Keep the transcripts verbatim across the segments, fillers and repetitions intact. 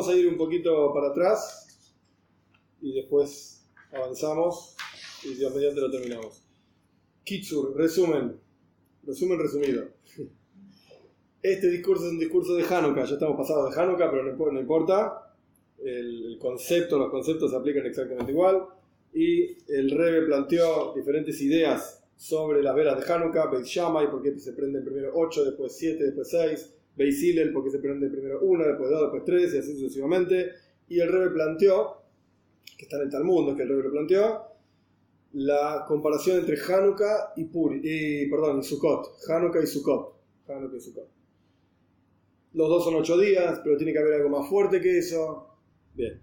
vamos a ir un poquito para atrás y después avanzamos y Dios mediante lo terminamos. Kitsur, resumen, resumen resumido. Este discurso es un discurso de Hanukkah, ya estamos pasados de Hanukkah, pero no, no importa. El, el concepto, los conceptos se aplican exactamente igual. Y el Rebbe planteó diferentes ideas sobre las velas de Hanukkah, Beit Shammai, porque se prenden primero ocho, después siete, después seis, Beit Hillel, porque se prende primero una, después dos, después tres, y así sucesivamente. Y el Rebbe planteó, que está en el Talmud, que el Rebbe lo planteó, la comparación entre Hanukkah y Puri, y, perdón, y Sukkot, Hanukkah y Sukkot, Hanukkah y Sukkot. Los dos son ocho días, pero tiene que haber algo más fuerte que eso. Bien.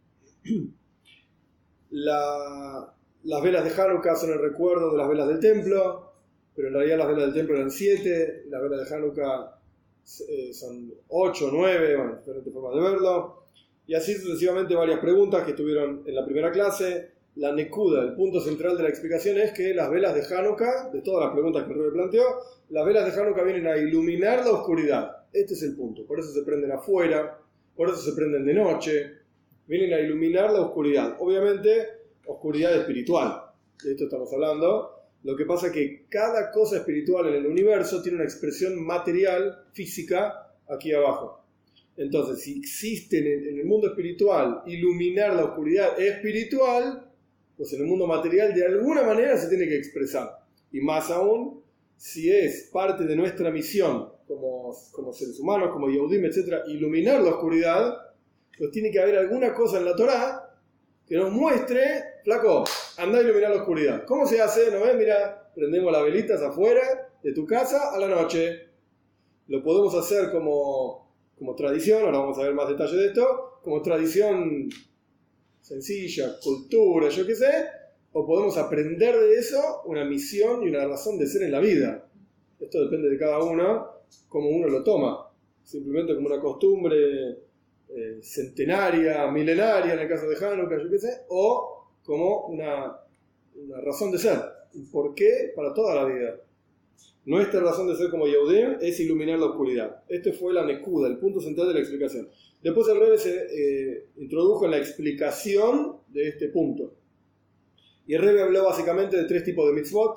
La, las velas de Hanukkah son el recuerdo de las velas del templo, pero en realidad las velas del templo eran siete, las velas de Hanukkah eh, son ocho, nueve, bueno, diferentes formas de verlo. Y así sucesivamente varias preguntas que estuvieron en la primera clase. La nekuda, el punto central de la explicación es que las velas de Hanukkah, de todas las preguntas que el Rebbe planteó, las velas de Hanukkah vienen a iluminar la oscuridad. Este es el punto, por eso se prenden afuera, por eso se prenden de noche. Vienen a iluminar la oscuridad. Obviamente, oscuridad espiritual. De esto estamos hablando. Lo que pasa es que cada cosa espiritual en el universo tiene una expresión material, física, aquí abajo. Entonces, si existe en el mundo espiritual iluminar la oscuridad espiritual, pues en el mundo material de alguna manera se tiene que expresar. Y más aún, si es parte de nuestra misión como, como seres humanos, como Yehudim, etcétera, iluminar la oscuridad, pues tiene que haber alguna cosa en la Torá que nos muestre, flaco, anda a iluminar la oscuridad. ¿Cómo se hace? ¿No ves? Mira, prendemos las velitas afuera de tu casa a la noche. Lo podemos hacer como, como tradición, ahora vamos a ver más detalles de esto, como tradición sencilla, cultura, yo qué sé, o podemos aprender de eso una misión y una razón de ser en la vida. Esto depende de cada uno, cómo uno lo toma. Simplemente como una costumbre Eh, centenaria, milenaria en el caso de Hanukkah, yo qué sé, o como una, una razón de ser, un porqué para toda la vida. Nuestra razón de ser como Yehudim es iluminar la oscuridad. Este fue la nekuda, el punto central de la explicación. Después el Rebbe se eh, introdujo en la explicación de este punto. Y el Rebbe habló básicamente de tres tipos de mitzvot.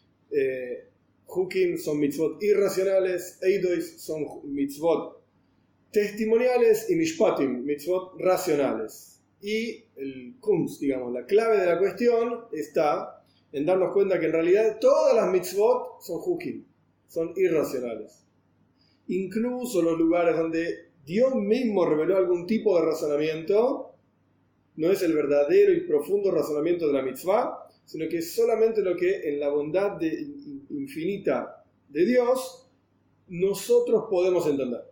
Eh, Hukim son mitzvot irracionales, Eidois son mitzvot testimoniales y mishpatim, mitzvot racionales. Y el kunz, digamos, la clave de la cuestión está en darnos cuenta que en realidad todas las mitzvot son hukim, son irracionales. Incluso los lugares donde Dios mismo reveló algún tipo de razonamiento, no es el verdadero y profundo razonamiento de la mitzvah, sino que es solamente lo que en la bondad de, infinita de Dios nosotros podemos entender.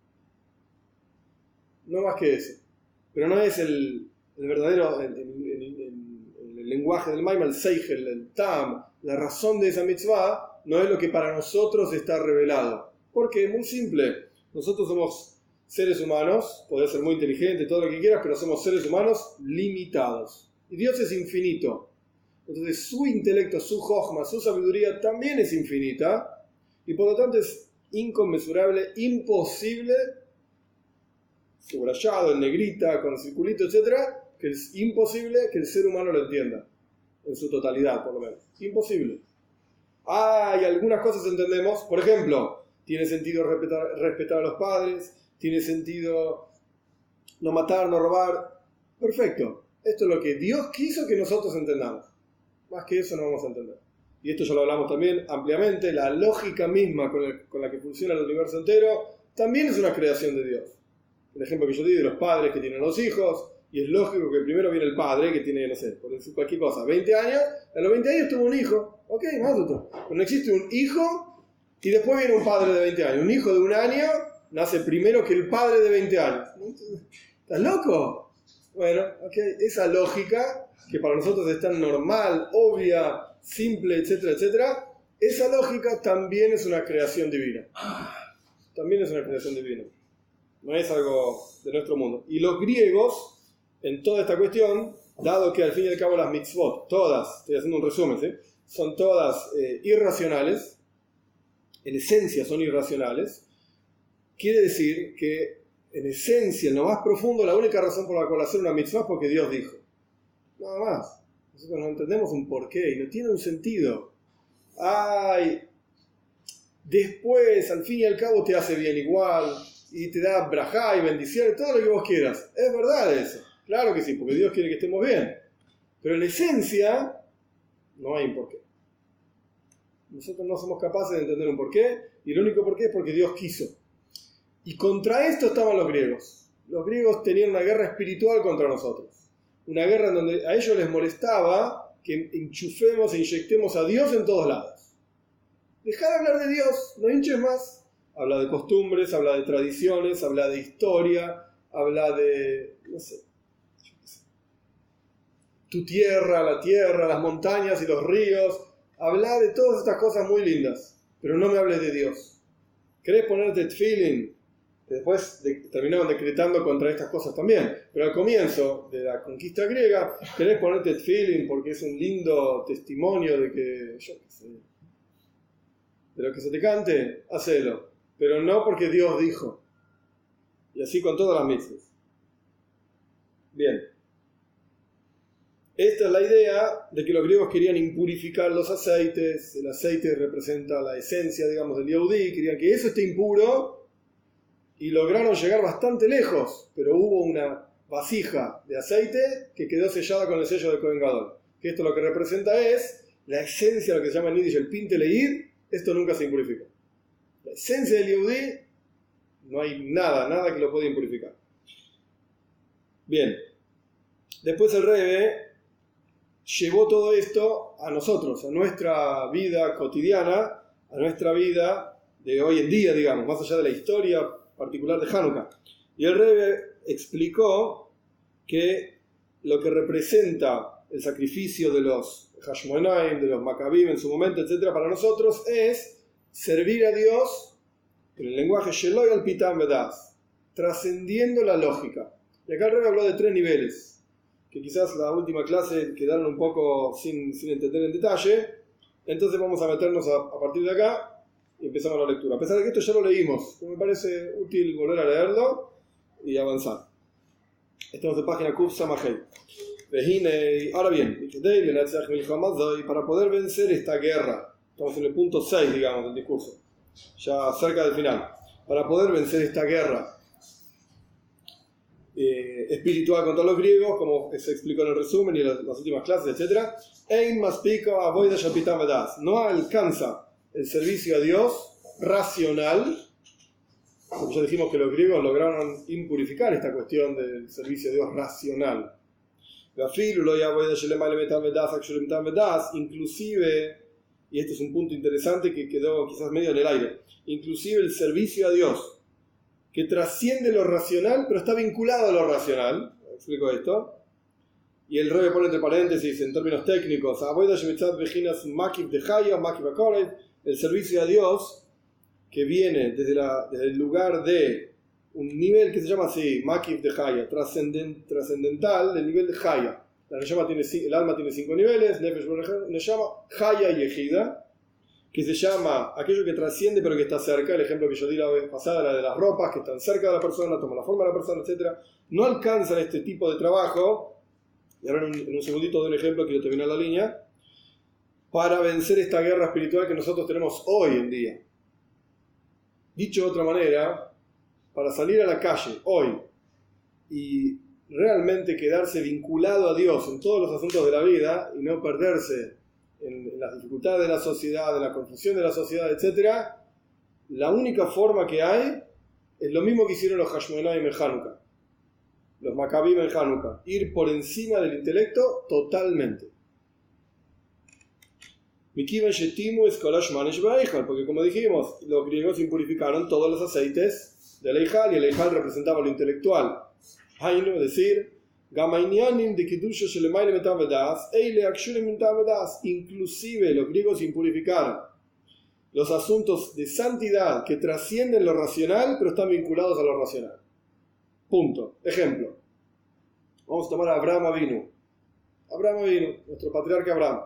No más que eso. Pero no es el, el verdadero, el, el, el, el, el lenguaje del Maimon, el Seichel, el Tam, la razón de esa mitzvah, no es lo que para nosotros está revelado. Porque es muy simple. Nosotros somos seres humanos, podés ser muy inteligente, todo lo que quieras, pero somos seres humanos limitados. Y Dios es infinito. Entonces su intelecto, su jochma, su sabiduría también es infinita. Y por lo tanto es inconmensurable, imposible, subrayado en negrita, con circulito, etcétera, que es imposible que el ser humano lo entienda, en su totalidad por lo menos. Imposible. Ah, y algunas cosas entendemos, por ejemplo, tiene sentido respetar, respetar a los padres, tiene sentido no matar, no robar. Perfecto. Esto es lo que Dios quiso que nosotros entendamos. Más que eso no vamos a entender. Y esto ya lo hablamos también ampliamente, la lógica misma con, el, con la que funciona el universo entero, también es una creación de Dios. El ejemplo que yo di de los padres que tienen los hijos, y es lógico que primero viene el padre que tiene, no sé, por decir cualquier cosa, veinte años, a los veinte años tuvo un hijo, ok, más otro. Pero no existe un hijo y después viene un padre de veinte años. Un hijo de un año nace primero que el padre de veinte años. ¿Estás loco? Bueno, ok, esa lógica, que para nosotros es tan normal, obvia, simple, etcétera, etcétera, esa lógica también es una creación divina. También es una creación divina. No es algo de nuestro mundo. Y los griegos, en toda esta cuestión, dado que al fin y al cabo las mitzvot, todas, estoy haciendo un resumen, ¿sí?, son todas eh, irracionales, en esencia son irracionales, quiere decir que en esencia, en lo más profundo, la única razón por la cual hacer una mitzvah es porque Dios dijo. Nada más. Nosotros no entendemos un porqué y no tiene un sentido. Ay, después, al fin y al cabo, te hace bien igual y te da brajá y bendiciones, todo lo que vos quieras. Es verdad eso. Claro que sí, porque Dios quiere que estemos bien. Pero en esencia, no hay un porqué. Nosotros no somos capaces de entender un porqué, y el único porqué es porque Dios quiso. Y contra esto estaban los griegos. Los griegos tenían una guerra espiritual contra nosotros. Una guerra en donde a ellos les molestaba que enchufemos e inyectemos a Dios en todos lados. Dejá de hablar de Dios, no hinches más. Habla de costumbres, habla de tradiciones, habla de historia, habla de, no sé, yo qué sé, tu tierra, la tierra, las montañas y los ríos. Habla de todas estas cosas muy lindas, pero no me hables de Dios. ¿Querés ponerte tefilín? Que después de, terminaron decretando contra estas cosas también. Pero al comienzo de la conquista griega, querés ponerte tefilín porque es un lindo testimonio de que, yo qué sé, de lo que se te cante, hacelo. Pero no porque Dios dijo. Y así con todas las mitzvahs. Bien. Esta es la idea de que los griegos querían impurificar los aceites. El aceite representa la esencia, digamos, del Yehudí. Querían que eso esté impuro y lograron llegar bastante lejos. Pero hubo una vasija de aceite que quedó sellada con el sello de Kohen Gadol. Que esto lo que representa es la esencia, lo que se llama en Yiddish el pinte leir. Esto nunca se impurifica. La esencia del Yehudí, no hay nada, nada que lo pueda impurificar. Bien. Después el Rebbe llevó todo esto a nosotros, a nuestra vida cotidiana, a nuestra vida de hoy en día, digamos, más allá de la historia particular de Hanukkah. Y el Rebbe explicó que lo que representa el sacrificio de los Hashmonaim, de los Maccabim en su momento, etcétera, para nosotros es servir a Dios en el lenguaje Sheloy al Pitam Vedas, trascendiendo la lógica. Y acá el Rebbe habló de tres niveles, que quizás la última clase quedaron un poco sin, sin entender en detalle. Entonces vamos a meternos a, a partir de acá y empezamos la lectura. A pesar de que esto ya lo leímos, pero me parece útil volver a leerlo y avanzar. Estamos en página Kuf Samahei. Ahora bien, para poder vencer esta guerra, estamos en el punto seis, digamos, del discurso, ya cerca del final. Para poder vencer esta guerra Eh, espiritual contra los griegos, como se explicó en el resumen y en las, las últimas clases, etcétera. No alcanza el servicio a Dios racional, porque ya dijimos que los griegos lograron impurificar esta cuestión del servicio a Dios racional. Inclusive, y este es un punto interesante que quedó quizás medio en el aire, inclusive el servicio a Dios que trasciende lo racional, pero está vinculado a lo racional. Explico esto. Y el Rebbe pone entre paréntesis, en términos técnicos, el servicio a Dios, que viene desde, la, desde el lugar de un nivel que se llama así, Makif de Haya, trascendent, trascendental, del nivel de Haya. La Neshama tiene, el alma tiene cinco niveles, Nefesh Neshama, Haya y Ejida, que se llama aquello que trasciende pero que está cerca. El ejemplo que yo di la vez pasada, la de las ropas que están cerca de la persona, toman la forma de la persona, etcétera. No alcanzan este tipo de trabajo, y ahora en un, en un segundito doy un ejemplo, quiero terminar la línea, para vencer esta guerra espiritual que nosotros tenemos hoy en día. Dicho de otra manera, para salir a la calle hoy y realmente quedarse vinculado a Dios en todos los asuntos de la vida y no perderse en, en las dificultades de la sociedad, en la confusión de la sociedad, etcétera, la única forma que hay es lo mismo que hicieron los Hashmonaim en Hanukkah, los Maccabim en Hanukkah, ir por encima del intelecto totalmente. Porque como dijimos, los griegos impurificaron todos los aceites del Eijal, y el Eijal representaba lo intelectual. Es decir, inclusive los griegos impurificaron los asuntos de santidad que trascienden lo racional, pero están vinculados a lo racional. Punto. Ejemplo. Vamos a tomar a Abraham Avinu. Abraham Avinu, nuestro patriarca Abraham.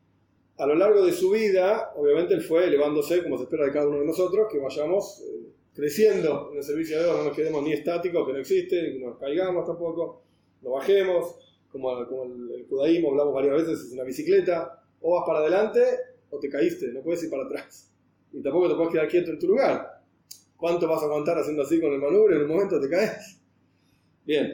A lo largo de su vida, obviamente él fue elevándose, como se espera de cada uno de nosotros, que vayamos eh, creciendo en el servicio de Dios, no nos quedemos ni estáticos, que no existe, ni nos caigamos tampoco, no bajemos, como, como el, el judaísmo, hablamos varias veces, es una bicicleta, o vas para adelante o te caíste, no puedes ir para atrás. Y tampoco te puedes quedar quieto en tu lugar. ¿Cuánto vas a aguantar haciendo así con el manubrio? En un momento te caes. Bien.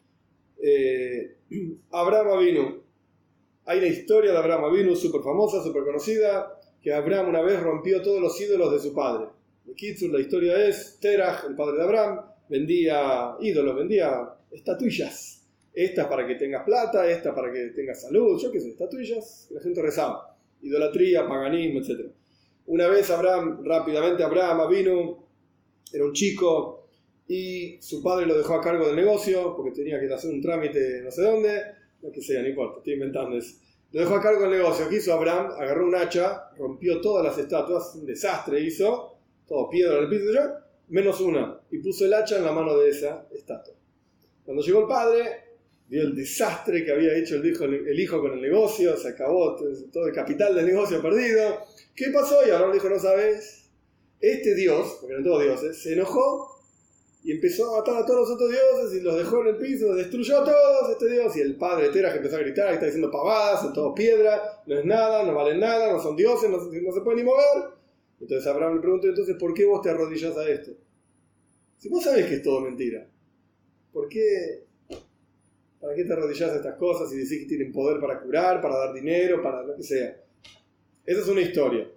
Eh, Abraham Avinu. Hay una historia de Abraham Avinu súper famosa, súper conocida, que Abraham una vez rompió todos los ídolos de su padre. De Kitzur, la historia es, Terach, el padre de Abraham, vendía ídolos, vendía estatuillas. Esta para que tengas plata, esta para que tengas salud, yo qué sé, estatuillas, que la gente rezaba. Idolatría, paganismo, etcétera. Una vez Abraham, rápidamente Abraham Avinu, era un chico y su padre lo dejó a cargo del negocio porque tenía que hacer un trámite no sé dónde, no que sea, no importa, estoy inventando eso. Lo dejó a cargo del negocio. ¿Qué hizo Abraham? Agarró un hacha, rompió todas las estatuas, un desastre hizo, todo piedra en el piso, yo, menos una, y puso el hacha en la mano de esa estatua. Cuando llegó el padre, vio el desastre que había hecho el hijo, el hijo con el negocio, se acabó todo el capital del negocio perdido. ¿Qué pasó? Y Abraham dijo, no sabes, este Dios, porque eran todos dioses, se enojó y empezó a matar a todos los otros dioses y los dejó en el piso, los destruyó a todos este Dios. Y el padre Terach empezó a gritar, está diciendo pavadas, son todos piedra, no es nada, no valen nada, no son dioses, no, no se pueden ni mover. Entonces Abraham le preguntó, entonces, ¿por qué vos te arrodillás a esto? Si vos sabés que es todo mentira, ¿por qué... ¿Para qué te arrodillás a estas cosas y decís que tienen poder para curar, para dar dinero, para lo que sea? Esa es una historia.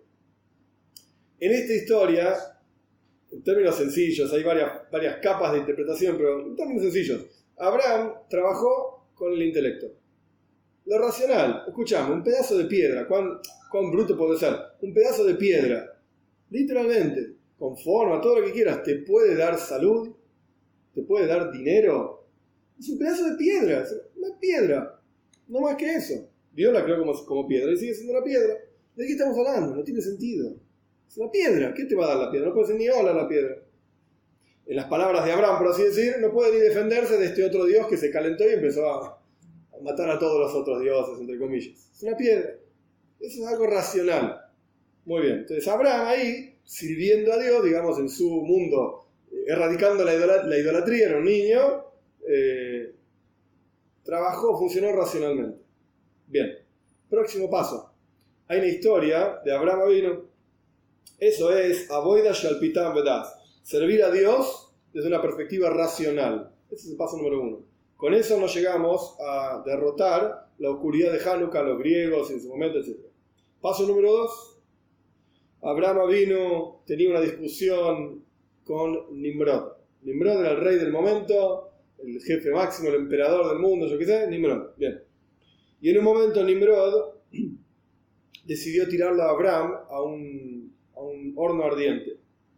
En esta historia, en términos sencillos, hay varias, varias capas de interpretación, pero en términos sencillos, Abraham trabajó con el intelecto. Lo racional, escuchamos, un pedazo de piedra, ¿cuán, cuán bruto puede ser? Un pedazo de piedra, literalmente, con forma, todo lo que quieras, ¿te puede dar salud? ¿Te puede dar dinero? Es un pedazo de piedra, es una piedra, no más que eso. Dios la creó como, como piedra y sigue siendo una piedra. ¿De qué estamos hablando? No tiene sentido. Es una piedra, ¿qué te va a dar la piedra? No puede ser ni hola la piedra. En las palabras de Abraham, por así decir, no puede ni defenderse de este otro Dios que se calentó y empezó a, a matar a todos los otros dioses, entre comillas. Es una piedra. Eso es algo racional. Muy bien, entonces Abraham ahí, sirviendo a Dios, digamos, en su mundo, erradicando la, idolat- la idolatría, era un niño. Eh, trabajó, funcionó racionalmente. Bien, próximo paso. Hay una historia de Abraham Avinu. Eso es Avoida Shalpitam Vedas, servir a Dios desde una perspectiva racional. Ese es el paso número uno. Con eso no llegamos a derrotar la oscuridad de Hanukkah, los griegos en su momento, etcétera. Paso número dos. Abraham Avinu tenía una discusión con Nimrod. Nimrod era el rey del momento, el jefe máximo, el emperador del mundo, yo qué sé, Nimrod. Bien. Y en un momento Nimrod decidió tirarlo a Abraham a un, a un horno ardiente.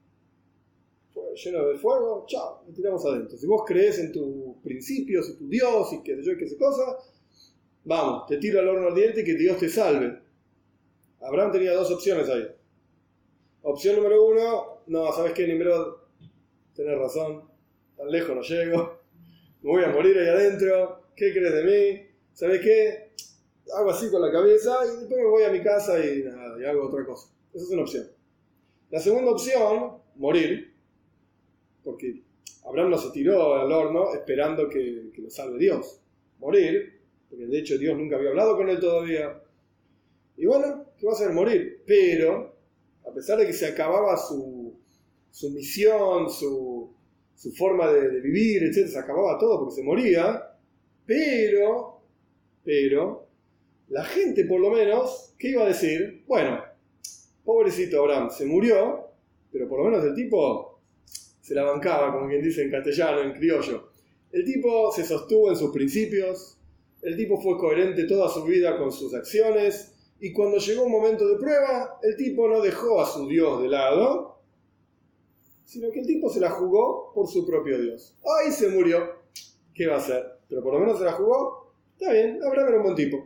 Fue lleno de fuego, chao, lo tiramos adentro. Si vos creés en tus principios, en tu Dios y qué sé yo, qué sé cosa, vamos, te tiro al horno ardiente y que Dios te salve. Abraham tenía dos opciones ahí. Opción número uno, no, ¿sabes qué, Nimrod? Tenés razón, tan lejos no llego. Me voy a morir ahí adentro, ¿qué crees de mí? ¿Sabes qué? Hago así con la cabeza y después me voy a mi casa y nada, y hago otra cosa. Esa es una opción. La segunda opción, morir, porque Abraham no se tiró al horno esperando que, que lo salve Dios. Morir, porque de hecho Dios nunca había hablado con él todavía. Y bueno, ¿qué va a hacer? Morir. Pero, a pesar de que se acababa su, su misión, su... su forma de, de vivir, etcétera, se acababa todo porque se moría, pero, pero, la gente por lo menos, ¿qué iba a decir? Bueno, pobrecito Abraham, se murió, pero por lo menos el tipo se la bancaba, como quien dice en castellano, en criollo. El tipo se sostuvo en sus principios, el tipo fue coherente toda su vida con sus acciones, y cuando llegó un momento de prueba, el tipo no dejó a su Dios de lado, sino que el tipo se la jugó por su propio Dios. Ahí se murió. ¿Qué va a hacer? Pero por lo menos se la jugó. Está bien, Abraham era un buen tipo.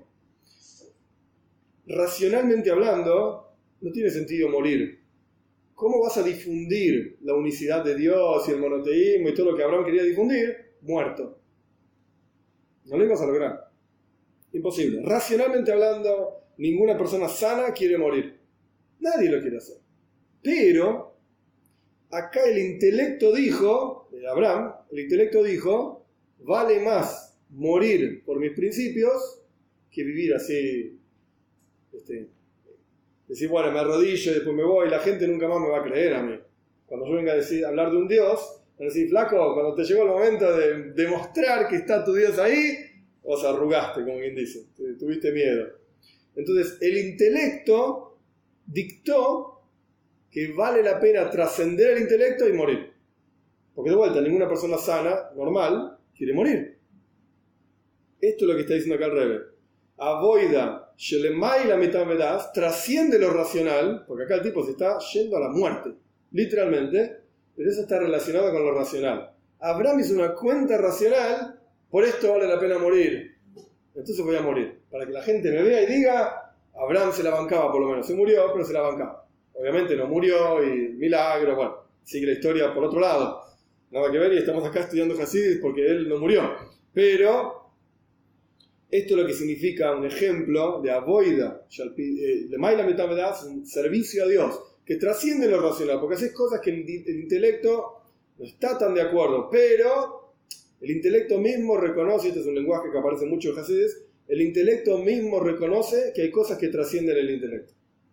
Racionalmente hablando, no tiene sentido morir. ¿Cómo vas a difundir la unicidad de Dios y el monoteísmo y todo lo que Abraham quería difundir? Muerto. No lo ibas a lograr. Imposible. Racionalmente hablando, ninguna persona sana quiere morir. Nadie lo quiere hacer. Pero acá el intelecto dijo, de Abraham, el intelecto dijo, vale más morir por mis principios que vivir así, este, decir, bueno, me arrodillo y después me voy, la gente nunca más me va a creer a mí. Cuando yo venga a decir, a hablar de un Dios, van a decir, flaco, cuando te llegó el momento de demostrar que está tu Dios ahí, vos arrugaste, como quien dice, tuviste miedo. Entonces, el intelecto dictó que vale la pena trascender el intelecto y morir. Porque de vuelta, ninguna persona sana, normal, quiere morir. Esto es lo que está diciendo acá el Rebbe. Avoida, shelemai la metamedas, trasciende lo racional, porque acá el tipo se está yendo a la muerte, literalmente, pero eso está relacionado con lo racional. Abraham hizo una cuenta racional, por esto vale la pena morir. Entonces voy a morir, para que la gente me vea y diga, Abraham se la bancaba por lo menos, se murió, pero se la bancaba. Obviamente no murió y milagro, bueno, sigue la historia por otro lado. Nada que ver y estamos acá estudiando Hasidis porque él no murió. Pero esto es lo que significa un ejemplo de avoida, de Maila Metamedas, un servicio a Dios, que trasciende lo racional, porque haces cosas que el, el intelecto no está tan de acuerdo, pero el intelecto mismo reconoce, este es un lenguaje que aparece mucho en Hasidis, el intelecto mismo reconoce que hay cosas que trascienden el intelecto.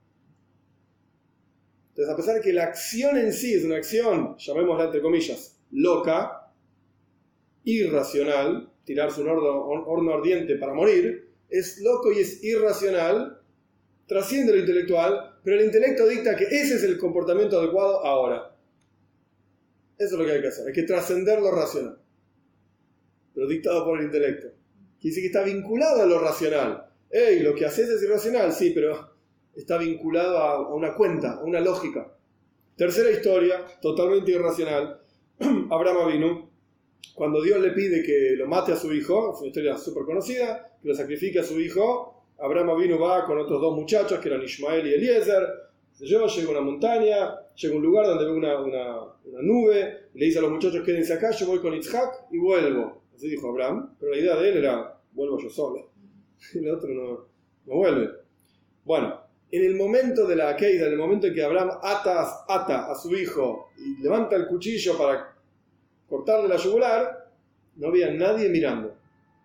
Entonces, a pesar de que la acción en sí es una acción, llamémosla entre comillas, loca, irracional, tirarse un horno, horno ardiente para morir, es loco y es irracional, trasciende lo intelectual, pero el intelecto dicta que ese es el comportamiento adecuado ahora. Eso es lo que hay que hacer, hay que trascender lo racional, pero dictado por el intelecto. Quiere decir que está vinculado a lo racional. Hey, lo que haces es irracional, sí, pero está vinculado a, a una cuenta, a una lógica. Tercera historia, totalmente irracional. Abraham Avinu, cuando Dios le pide que lo mate a su hijo, es una historia súper conocida, que lo sacrifique a su hijo, Abraham Avinu va con otros dos muchachos, que eran Ishmael y Eliezer. Yo llego a una montaña, llego a un lugar donde veo una, una, una nube, y le dice a los muchachos, quédense acá, yo voy con Isaac y vuelvo. Así dijo Abraham, pero la idea de él era, vuelvo yo solo. Y el otro no, no vuelve. Bueno, en el momento de la Akeida, en el momento en que Abraham ata, ata a su hijo y levanta el cuchillo para cortarle la yugular, no había nadie mirando.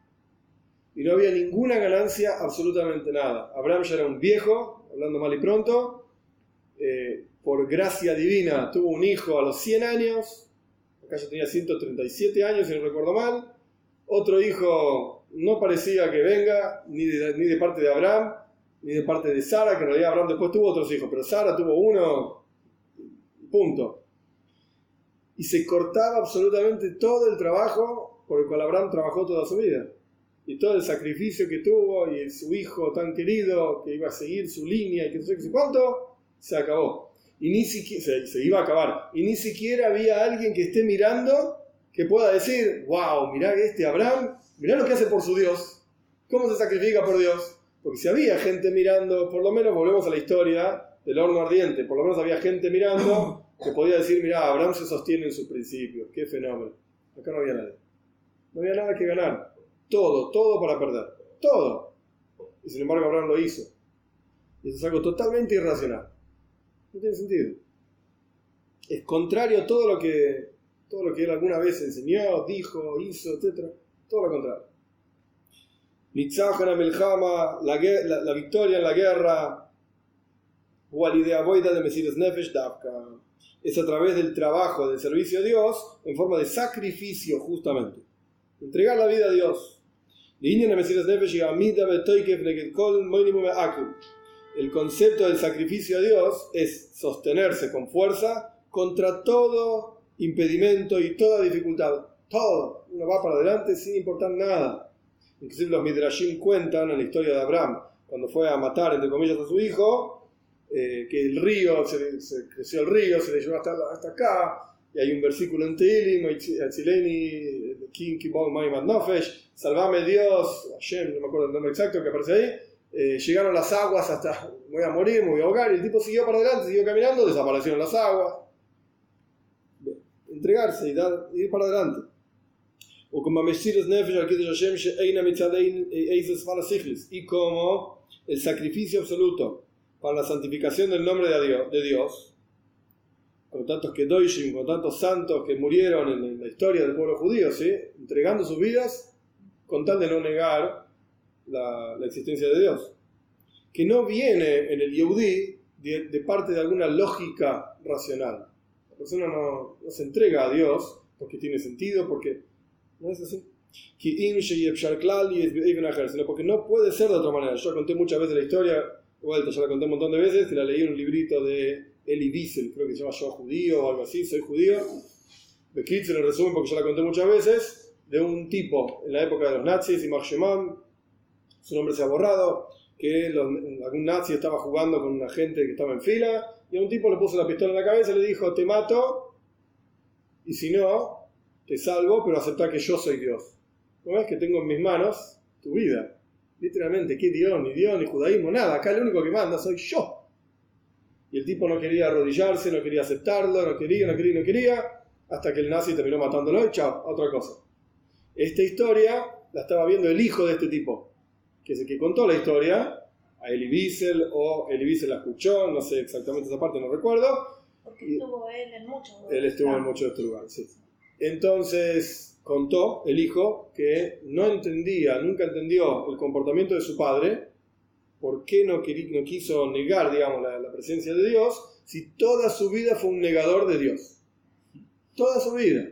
Y no había ninguna ganancia, absolutamente nada. Abraham ya era un viejo, hablando mal y pronto, eh, por gracia divina tuvo un hijo a los cien años, acá ya tenía ciento treinta y siete años, si no recuerdo mal. Otro hijo no parecía que venga, ni de, ni de parte de Abraham, ni de parte de Sara, que en realidad Abraham después tuvo otros hijos, pero Sara tuvo uno, punto. Y se cortaba absolutamente todo el trabajo por el cual Abraham trabajó toda su vida. Y todo el sacrificio que tuvo, y su hijo tan querido, que iba a seguir su línea, y que no sé qué cuánto, se acabó. Y ni siquiera, se, se iba a acabar. Y ni siquiera había alguien que esté mirando que pueda decir, wow, mirá este Abraham, mirá lo que hace por su Dios. ¿Cómo se sacrifica por Dios? Porque si había gente mirando, por lo menos volvemos a la historia del horno ardiente, por lo menos había gente mirando que podía decir, mirá, Abraham se sostiene en sus principios, qué fenómeno. Acá no había nadie. No había nada que ganar. Todo, todo para perder. Todo. Y sin embargo Abraham lo hizo. Y eso es algo totalmente irracional. No tiene sentido. Es contrario a todo lo que, todo lo que él alguna vez enseñó, dijo, hizo, etcétera. Todo lo contrario. Nitzachana Melchama, la, la, la victoria en la guerra, Walidea Boida de Mesiras Nefesh Davka, es a través del trabajo, del servicio a Dios, en forma de sacrificio, justamente. Entregar la vida a Dios. El concepto del sacrificio a Dios es sostenerse con fuerza contra todo impedimento y toda dificultad. Todo. Uno va para adelante sin importar nada. Inclusive los Midrashim cuentan en la historia de Abraham, cuando fue a matar, entre comillas, a su hijo, eh, que el río, se, se creció el río, se le llevó hasta, hasta acá, y hay un versículo en Tehilim, salvame Dios, Hashem, no me acuerdo el nombre exacto que aparece ahí, eh, llegaron las aguas hasta, voy a morir, me voy a ahogar, y el tipo siguió para adelante, siguió caminando, desaparecieron las aguas. Entregarse y dar, ir para adelante. Y como el sacrificio absoluto para la santificación del nombre de Dios, de Dios con tantos kedoshim, con tantos santos que murieron en, en la historia del pueblo judío, ¿sí? Entregando sus vidas con tal de no negar la, la existencia de Dios. Que no viene en el Yehudí de, de parte de alguna lógica racional. La persona no, no se entrega a Dios porque tiene sentido, porque no es así. Sino porque no puede ser de otra manera. Yo conté muchas veces la historia, vuelta, ya la conté un montón de veces, y la leí en un librito de Elie Wiesel, creo que se llama Yo Judío o algo así, Soy Judío. De Kitz, en el resumen, porque ya la conté muchas veces, de un tipo en la época de los nazis, Ymar Sheman, su nombre se ha borrado, que los, algún nazi estaba jugando con una gente que estaba en fila, y a un tipo le puso la pistola en la cabeza y le dijo: te mato, y si no, te salvo, pero aceptá que yo soy Dios. ¿No ves que tengo en mis manos tu vida? Literalmente, ¿qué Dios? Ni Dios, ni judaísmo, nada. Acá el único que manda soy yo. Y el tipo no quería arrodillarse, no quería aceptarlo, no quería, no quería, no quería, hasta que el nazi terminó matándolo y chao, otra cosa. Esta historia la estaba viendo el hijo de este tipo, que es el que contó la historia, a Elie Wiesel, o Elie Wiesel la escuchó, no sé exactamente esa parte, no recuerdo. Porque estuvo él en muchos lugares. Él estuvo en muchos de estos lugares, sí. Entonces contó el hijo que no entendía, nunca entendió el comportamiento de su padre, por qué no, querí, no quiso negar, digamos, la, la presencia de Dios, si toda su vida fue un negador de Dios. Toda su vida.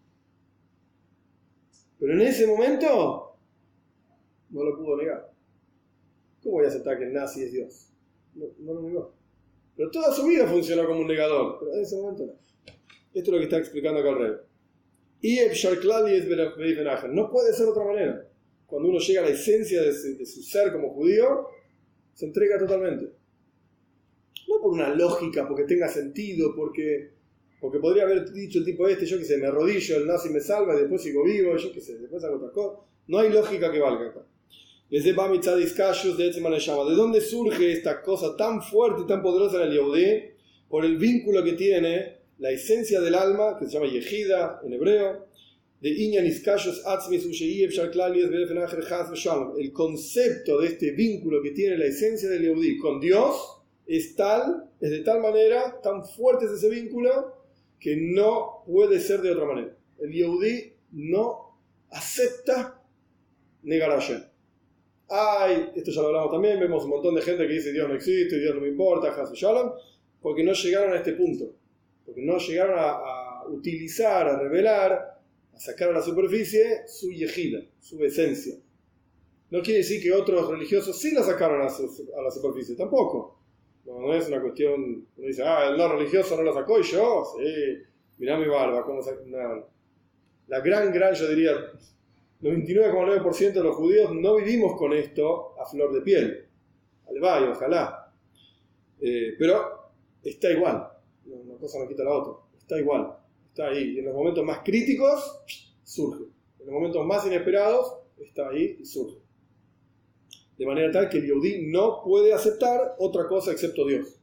Pero en ese momento no lo pudo negar. ¿Cómo voy a aceptar que el nazi es Dios? No, no lo negó. Pero toda su vida funcionó como un negador, pero en ese momento no. Esto es lo que está explicando acá el rey. Y no puede ser de otra manera. Cuando uno llega a la esencia de su, de su ser como judío, se entrega totalmente. No por una lógica, porque tenga sentido, porque, porque podría haber dicho el tipo este, yo que sé, me arrodillo, el nazi me salva y después sigo vivo, yo que sé, después hago otra cosa. No hay lógica que valga acá. ¿De dónde surge esta cosa tan fuerte y tan poderosa en el Yehudí? Por el vínculo que tiene la esencia del alma, que se llama Yehida en hebreo, de Inyan Iskashos Atzmis Usheyiev Sharklalies Berefen Chas V'Shalom. El concepto de este vínculo que tiene la esencia del Yehudí con Dios es tal, es de tal manera, tan fuerte es ese vínculo, que no puede ser de otra manera. El Yehudí no acepta negar a Hashem. Ay, esto ya lo hablamos también, vemos un montón de gente que dice Dios no existe, Dios no me importa, Chas V'Shalom, porque no llegaron a este punto. Porque no llegaron a, a utilizar, a revelar, a sacar a la superficie su yejida, su esencia. No quiere decir que otros religiosos sí la sacaron a, su, a la superficie, tampoco. No, no es una cuestión, uno dice, ah, el no religioso no la sacó y yo, sí, mirá mi barba, cómo sacó. No. La gran, gran, yo diría, noventa y nueve coma nueve por ciento de los judíos no vivimos con esto a flor de piel. Alevay, ojalá. Eh, pero está igual. Una cosa no quita la otra. Está igual. Está ahí. Y en los momentos más críticos, surge. En los momentos más inesperados, está ahí y surge. De manera tal que el Yehudí no puede aceptar otra cosa excepto Dios.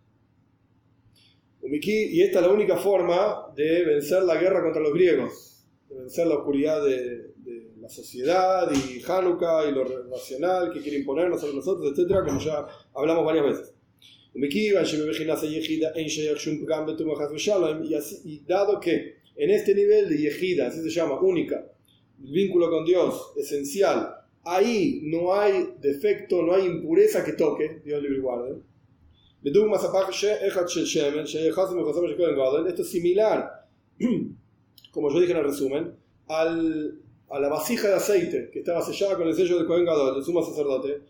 Y esta es la única forma de vencer la guerra contra los griegos. De vencer la oscuridad de, de la sociedad y Hanukkah y lo racional que quiere imponernos sobre nosotros, etcétera, como ya hablamos varias veces. Y, así, y dado que en este nivel de yejida, así se llama, única, el vínculo con Dios, esencial, ahí no hay defecto, no hay impureza que toque, Dios libre y guarde. Esto es similar, como yo dije en el resumen, al, a la vasija de aceite que estaba sellada con el sello del Kohen Gadol, del sumo sacerdote,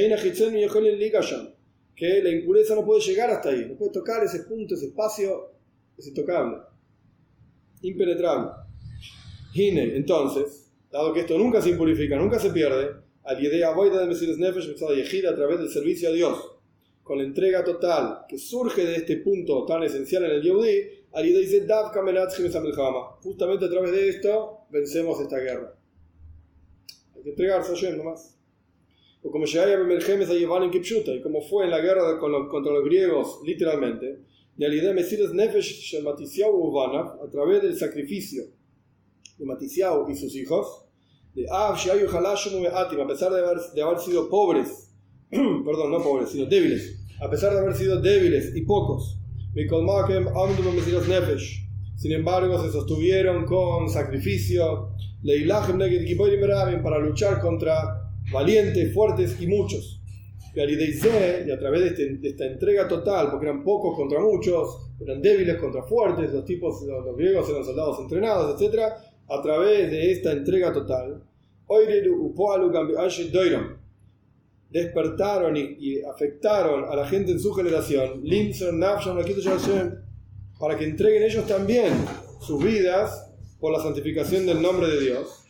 que la impureza no puede llegar hasta ahí, no puede tocar ese punto, ese espacio, es intocable, impenetrable. Hine, entonces, dado que esto nunca se impurifica, nunca se pierde, al idea voida de Mesiras Nefesh Yehida a través del servicio a Dios, con la entrega total que surge de este punto tan esencial en el Yehudí, al idea dice Dav Kamenatzim Esamilchama. Justamente a través de esto vencemos esta guerra. Hay que entregarse a Hashem nomás. O como Sheaya Bemergemes a Yevan en Kipshuta, y como fue en la guerra con los, contra los griegos, literalmente, y al idea Mesiras Nefesh Shel Matisiau Uvana, a través del sacrificio de Matisiau y sus hijos, de Av Sheayu Halashum Atim, a pesar de haber, de haber sido pobres, perdón, no pobres, sino débiles, a pesar de haber sido débiles y pocos, Sin embargo, se sostuvieron con sacrificio para luchar contra valientes, fuertes y muchos. Y a través de, este, de esta entrega total, porque eran pocos contra muchos, eran débiles contra fuertes, los tipos, los, los griegos eran soldados entrenados, etcétera. A través de esta entrega total, despertaron y, y afectaron a la gente en su generación, para que entreguen ellos también sus vidas por la santificación del nombre de Dios,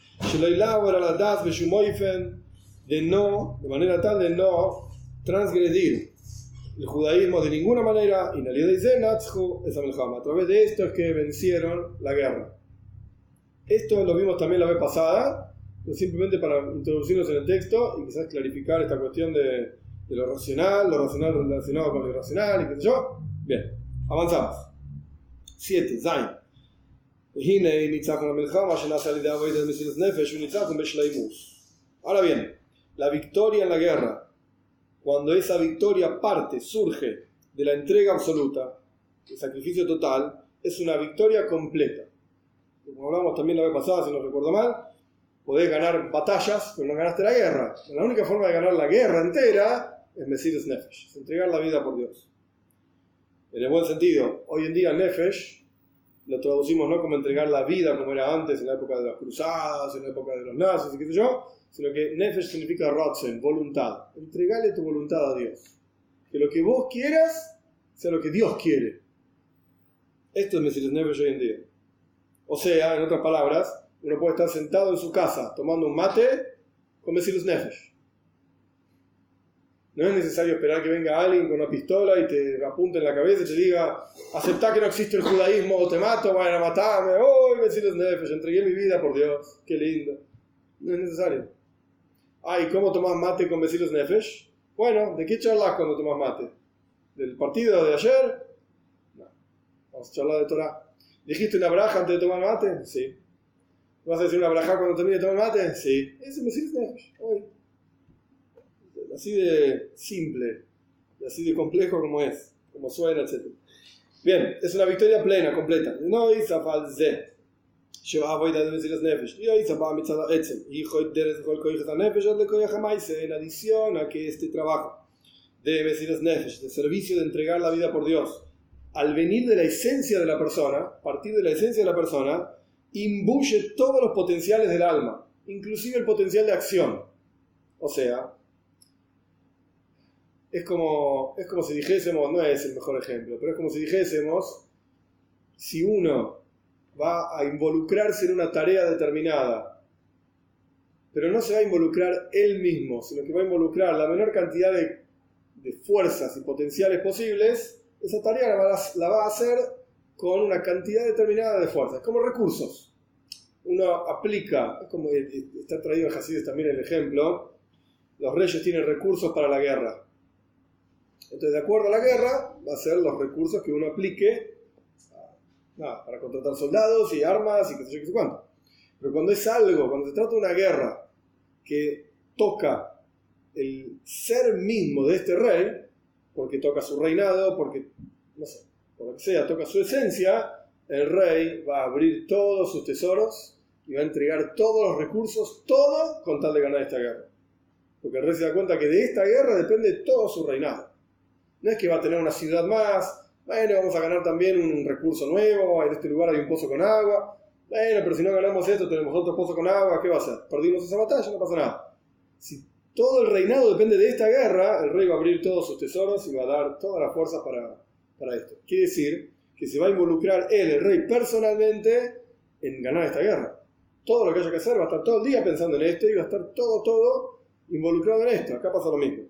de no, de manera tal de no transgredir el judaísmo de ninguna manera, y a través de esto es que vencieron la guerra. Esto lo vimos también la vez pasada, pero simplemente para introducirnos en el texto y quizás clarificar esta cuestión de, de lo racional, lo racional relacionado con lo irracional y qué sé yo. Bien, avanzamos. siete. Zain. Ahora bien, la victoria en la guerra, cuando esa victoria parte, surge de la entrega absoluta, el sacrificio total, es una victoria completa. Como hablamos también la vez pasada, si no recuerdo mal, podés ganar batallas, pero no ganaste la guerra. La única forma de ganar la guerra entera es Mesiras Nefesh, es entregar la vida por Dios. En el buen sentido, hoy en día Nefesh lo traducimos no como entregar la vida como era antes, en la época de las cruzadas, en la época de los nazis y qué sé yo, sino que Nefesh significa Rotzen, voluntad. Entregale tu voluntad a Dios. Que lo que vos quieras sea lo que Dios quiere. Esto es Mesiras Nefesh hoy en día. O sea, en otras palabras, uno puede estar sentado en su casa tomando un mate con Mesiras Nefesh. No es necesario esperar que venga alguien con una pistola y te apunte en la cabeza y te diga: aceptá que no existe el judaísmo o te mato, vayan a matarme. ¡Oh, Mesiras Nefesh! Entregué mi vida por Dios. ¡Qué lindo! No es necesario. Ah, ¿y cómo tomás mate con Mesiras Nefesh? Bueno, ¿de qué charlas cuando tomás mate? ¿Del partido de ayer? No. Vamos a charlar de Torah. ¿Dijiste una braja antes de tomar mate? Sí. ¿Vas a decir una braja cuando termine de tomar mate? Sí. Ese es Mesiras Nefesh. Hoy. Así de simple, así de complejo como es, como suena, etcétera. Bien, es una victoria plena, completa. No hizo false. Yo voy a decir las nefesh. Yo hizo para mi tzada etzem. Hijo de el coijo de nefesh de coijo jamás. En adición a que este trabajo de Mesiras Nefesh, de servicio de entregar la vida por Dios, al venir de la esencia de la persona, partir de la esencia de la persona, imbuye todos los potenciales del alma, inclusive el potencial de acción. O sea, Es como, es como si dijésemos, no es el mejor ejemplo, pero es como si dijésemos, si uno va a involucrarse en una tarea determinada, pero no se va a involucrar él mismo, sino que va a involucrar la menor cantidad de, de fuerzas y potenciales posibles, esa tarea la va, a, la va a hacer con una cantidad determinada de fuerzas, como recursos. Uno aplica, es como está traído en Hasidus también el ejemplo, los reyes tienen recursos para la guerra. Entonces, de acuerdo a la guerra, va a ser los recursos que uno aplique nada, para contratar soldados y armas y qué sé yo, qué sé cuánto. Pero cuando es algo, cuando se trata de una guerra que toca el ser mismo de este rey, porque toca su reinado, porque, no sé, por lo que sea, toca su esencia, el rey va a abrir todos sus tesoros y va a entregar todos los recursos, todo con tal de ganar esta guerra. Porque el rey se da cuenta que de esta guerra depende todo su reinado. No es que va a tener una ciudad más, bueno, vamos a ganar también un recurso nuevo, en este lugar hay un pozo con agua, bueno, pero si no ganamos esto, tenemos otro pozo con agua, ¿qué va a hacer? Perdimos esa batalla, no pasa nada. Si todo el reinado depende de esta guerra, el rey va a abrir todos sus tesoros y va a dar todas las fuerzas para, para esto. Quiere decir que se va a involucrar él, el rey, personalmente en ganar esta guerra. Todo lo que haya que hacer va a estar todo el día pensando en esto y va a estar todo, todo involucrado en esto. Acá pasa lo mismo.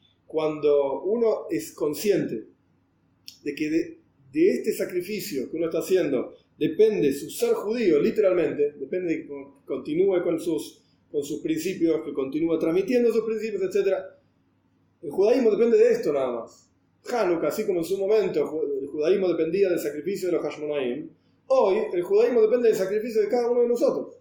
Cuando uno es consciente de que de, de este sacrificio que uno está haciendo depende su ser judío, literalmente, depende de que continúe con sus, con sus principios, que continúe transmitiendo sus principios, etcétera. El judaísmo depende de esto nada más. Hanukkah, así como en su momento el judaísmo dependía del sacrificio de los Hashmonaim, hoy el judaísmo depende del sacrificio de cada uno de nosotros,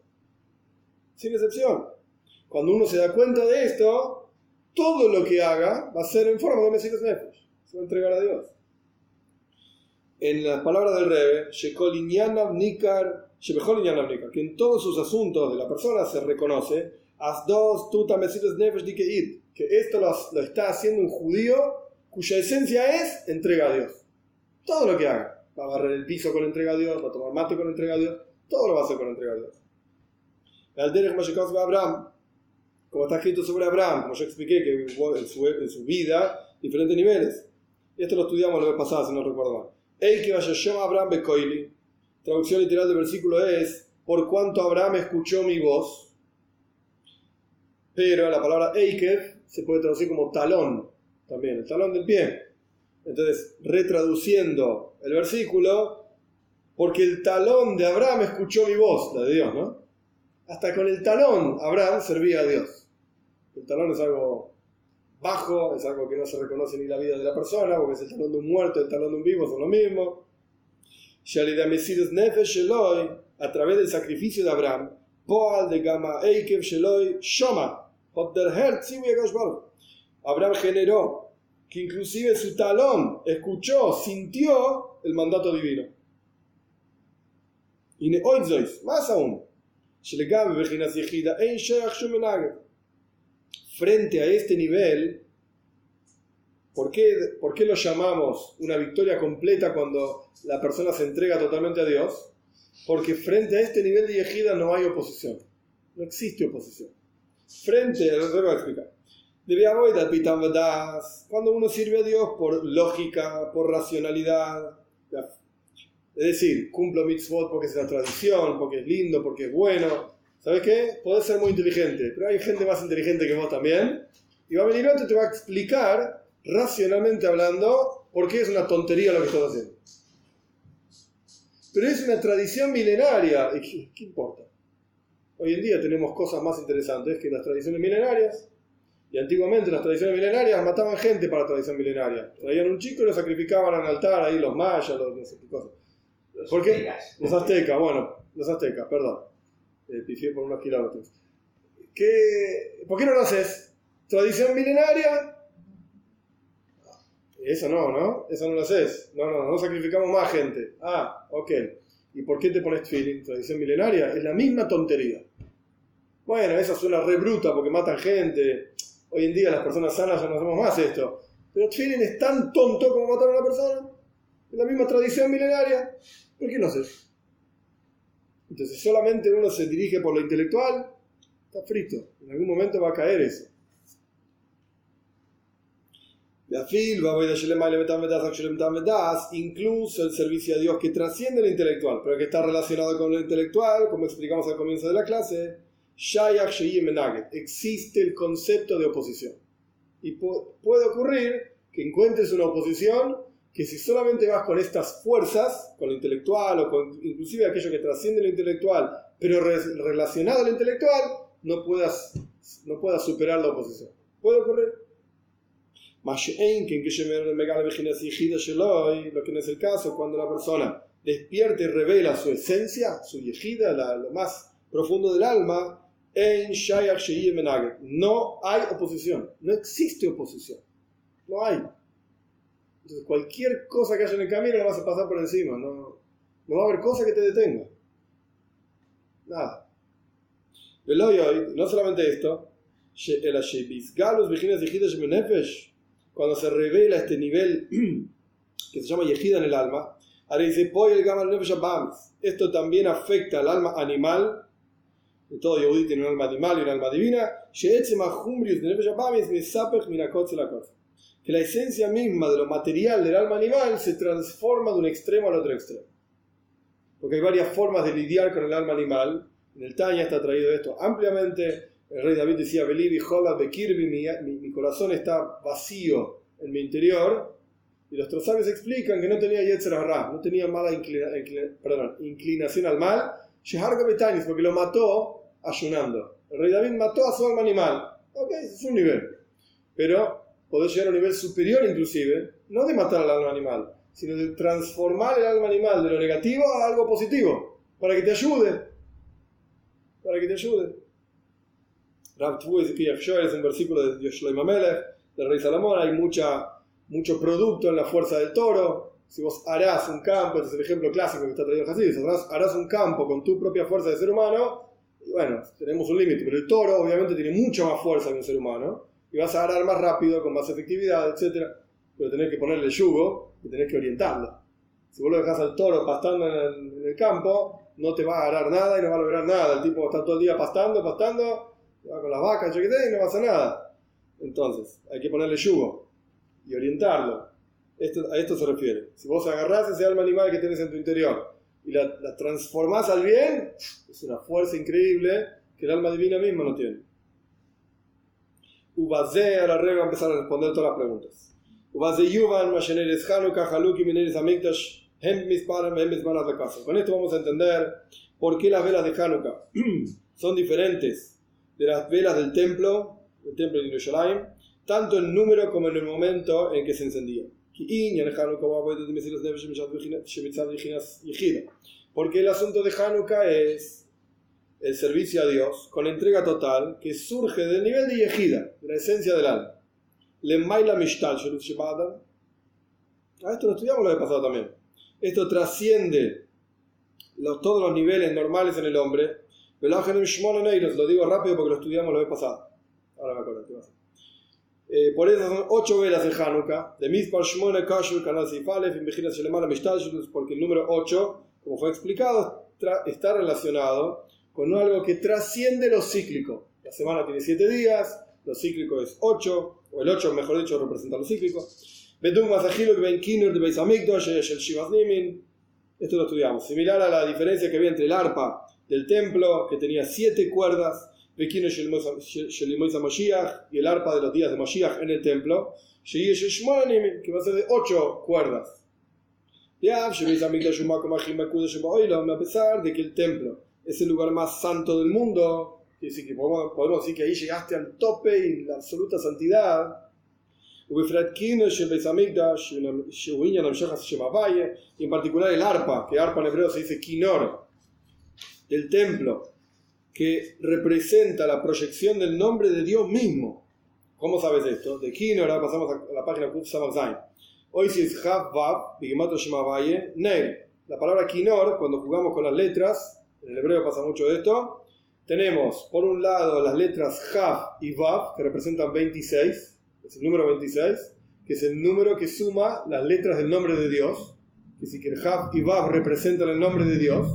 sin excepción. Cuando uno se da cuenta de esto, todo lo que haga va a ser en forma de Mesiras Nefesh, se va a entregar a Dios. en las palabras del Rebbe, Shekol Inyanav Nikar, Shebechol Inyanav Nikar, que en todos sus asuntos de la persona se reconoce, Asdos Tuta Mesiles Nefesh Dikeid, que esto lo, lo está haciendo un judío cuya esencia es entrega a Dios. Todo lo que haga, va a barrer el piso con entrega a Dios, va a tomar mate con entrega a Dios, todo lo va a hacer con entrega a Dios. El Derech Mashekos de Abraham, como está escrito sobre Abraham, como yo expliqué, que en su, en su vida, diferentes niveles. Esto lo estudiamos la vez pasada, si no recuerdo mal. El que vaya yo a Abraham Bekoili, traducción literal del versículo es, por cuanto Abraham escuchó mi voz, pero la palabra Eikev se puede traducir como talón, también, el talón del pie. Entonces, retraduciendo el versículo, porque el talón de Abraham escuchó mi voz, la de Dios, ¿no? Hasta con el talón Abraham servía a Dios. El talón es algo bajo, es algo que no se reconoce ni la vida de la persona, porque es el talón de un muerto, el talón de un vivo, son lo mismo. A través del sacrificio de Abraham, Poal de Gama Eikev Sheloi Shoma, Abraham generó que inclusive su talón escuchó, sintió el mandato divino. Y más aún, frente a este nivel, ¿por qué, ¿por qué lo llamamos una victoria completa cuando la persona se entrega totalmente a Dios? Porque frente a este nivel de yejida no hay oposición, no existe oposición. Frente, lo voy a explicar. Cuando uno sirve a Dios por lógica, por racionalidad, es decir, cumplo mitzvot porque es la tradición, porque es lindo, porque es bueno. ¿Sabes qué? Podés ser muy inteligente, pero hay gente más inteligente que vos también. Y va a venir otro y te va a explicar, racionalmente hablando, por qué es una tontería lo que estás haciendo. Pero es una tradición milenaria. ¿Y qué, qué importa? Hoy en día tenemos cosas más interesantes que las tradiciones milenarias. Y antiguamente las tradiciones milenarias mataban gente para la tradición milenaria. Traían un chico y lo sacrificaban al altar, ahí los mayas, los no sé qué cosas. Los ¿Por qué? aztecas. Los aztecas, bueno, los aztecas, perdón. Eh, pifié por unos kilómetros. ¿Qué? ¿Por qué no lo haces? ¿Tradición milenaria? Eso no, ¿no? Eso no lo haces. No, no, no sacrificamos más gente. Ah, ok. ¿Y por qué te pones tefilín? ¿Tradición milenaria? Es la misma tontería. Bueno, esa suena re bruta porque matan gente. Hoy en día las personas sanas ya no hacemos más esto. Pero tefilín es tan tonto como matar a una persona. Es la misma tradición milenaria. ¿Por qué no haces? Entonces solamente uno se dirige por lo intelectual, está frito. En algún momento va a caer eso. Incluso el servicio a Dios que trasciende lo intelectual, pero que está relacionado con lo intelectual, como explicamos al comienzo de la clase, existe el concepto de oposición. Y puede ocurrir que encuentres una oposición que si solamente vas con estas fuerzas, con lo intelectual o con inclusive aquello que trasciende lo intelectual, pero re relacionado a lo intelectual, no puedas, no puedas superar la oposición. Puede ocurrir. Lo que no es el caso, cuando la persona despierta y revela su esencia, su yejida, la, lo más profundo del alma, no hay oposición, no existe oposición, no hay. Entonces cualquier cosa que haya en el camino la vas a pasar por encima, no, no va a haber cosa que te detenga, nada. No solamente esto, cuando se revela este nivel que se llama yejida en el alma, ahora dice, esto también afecta al alma animal. Todo Yehudi tiene un alma animal y un alma divina, que la esencia misma de lo material del alma animal se transforma de un extremo al otro extremo. Porque hay varias formas de lidiar con el alma animal. En el Tanya está traído esto ampliamente. El rey David decía, Belibi, Jola, Bekirbi, mi, mi, mi corazón está vacío en mi interior. Y los trosabios explican que no tenía Yetzer Hara, no tenía mala inclina, inclina, perdón, inclinación al mal, Sheharga Betanis, porque lo mató ayunando. El rey David mató a su alma animal. Ok, ese es un nivel. Pero podés llegar a un nivel superior inclusive, no de matar al alma animal, sino de transformar el alma animal de lo negativo a algo positivo, para que te ayude. Para que te ayude. Rav Tvu es un versículo de Shlomo Melech, del rey Salomón, hay mucha, mucho producto en la fuerza del toro, si vos harás un campo, este es el ejemplo clásico que está trayendo Hasidus, harás, harás un campo con tu propia fuerza de ser humano, y bueno, tenemos un límite, pero el toro obviamente tiene mucha más fuerza que un ser humano, y vas a arar más rápido, con más efectividad, etcétera. Pero tenés que ponerle yugo y tenés que orientarlo. Si vos lo dejás al toro pastando en el, en el campo, no te va a arar nada y no va a lograr nada. El tipo está todo el día pastando, pastando, va con las vacas, yo qué sé, y no pasa nada. Entonces, hay que ponerle yugo y orientarlo. Esto, a esto se refiere. Si vos agarrás ese alma animal que tenés en tu interior y la, la transformás al bien, es una fuerza increíble que el alma divina misma no tiene. Ubazé, ahora Rebbe va a empezar a responder todas las preguntas. Ubazé Yuvan, Masheneres Hanukkah, Haluki, Mineres Amikdash, Hem Misparam, Hem Mismanat de casa. Con esto vamos a entender por qué las velas de Hanukkah son diferentes de las velas del templo, del templo de Yerushalayim, tanto en número como en el momento en que se encendían. Porque el asunto de Hanukkah es el servicio a Dios con entrega total que surge del nivel de Yehida, de la esencia del alma. Ah, esto lo estudiamos la vez pasada también. Esto trasciende los, todos los niveles normales en el hombre. Lo digo rápido porque lo estudiamos la vez pasada. Ahora me acuerdo. ¿Qué pasa? Eh, por eso son ocho velas en Hanukkah, de Mispar Shmone Kashur Kanal Sifalef, Invejinas Shelemala Mishtalshus, porque el número ocho, como fue explicado, está relacionado con algo que trasciende lo cíclico. La semana tiene siete días, lo cíclico es ocho, o el ocho, mejor dicho, representa lo cíclico. Bedum Mazahiluk Ben Kinur de Beis Hamikdash, el Shivas Nimin. Esto lo estudiamos. Similar a la diferencia que había entre el arpa del templo, que tenía siete cuerdas, y el arpa de los días de Mashiach en el templo, que va a ser de ocho cuerdas. A pesar de que el templo es el lugar más santo del mundo, es decir, que podemos, podemos decir que ahí llegaste al tope y la absoluta santidad, y en particular el arpa, que arpa en hebreo se dice kinor, del templo, que representa la proyección del nombre de Dios mismo. ¿Cómo sabes esto? De Kinor, ahora pasamos a la página Kuf Samazai. Hoy si es Hav Vav, Bigimato Shemavaye, Neil. La palabra Kinor, cuando jugamos con las letras, en el hebreo pasa mucho de esto, tenemos por un lado las letras Hav y Vav, que representan veintiséis, es el número veintiséis, que es el número que suma las letras del nombre de Dios, que si que el Hav y Vav representan el nombre de Dios.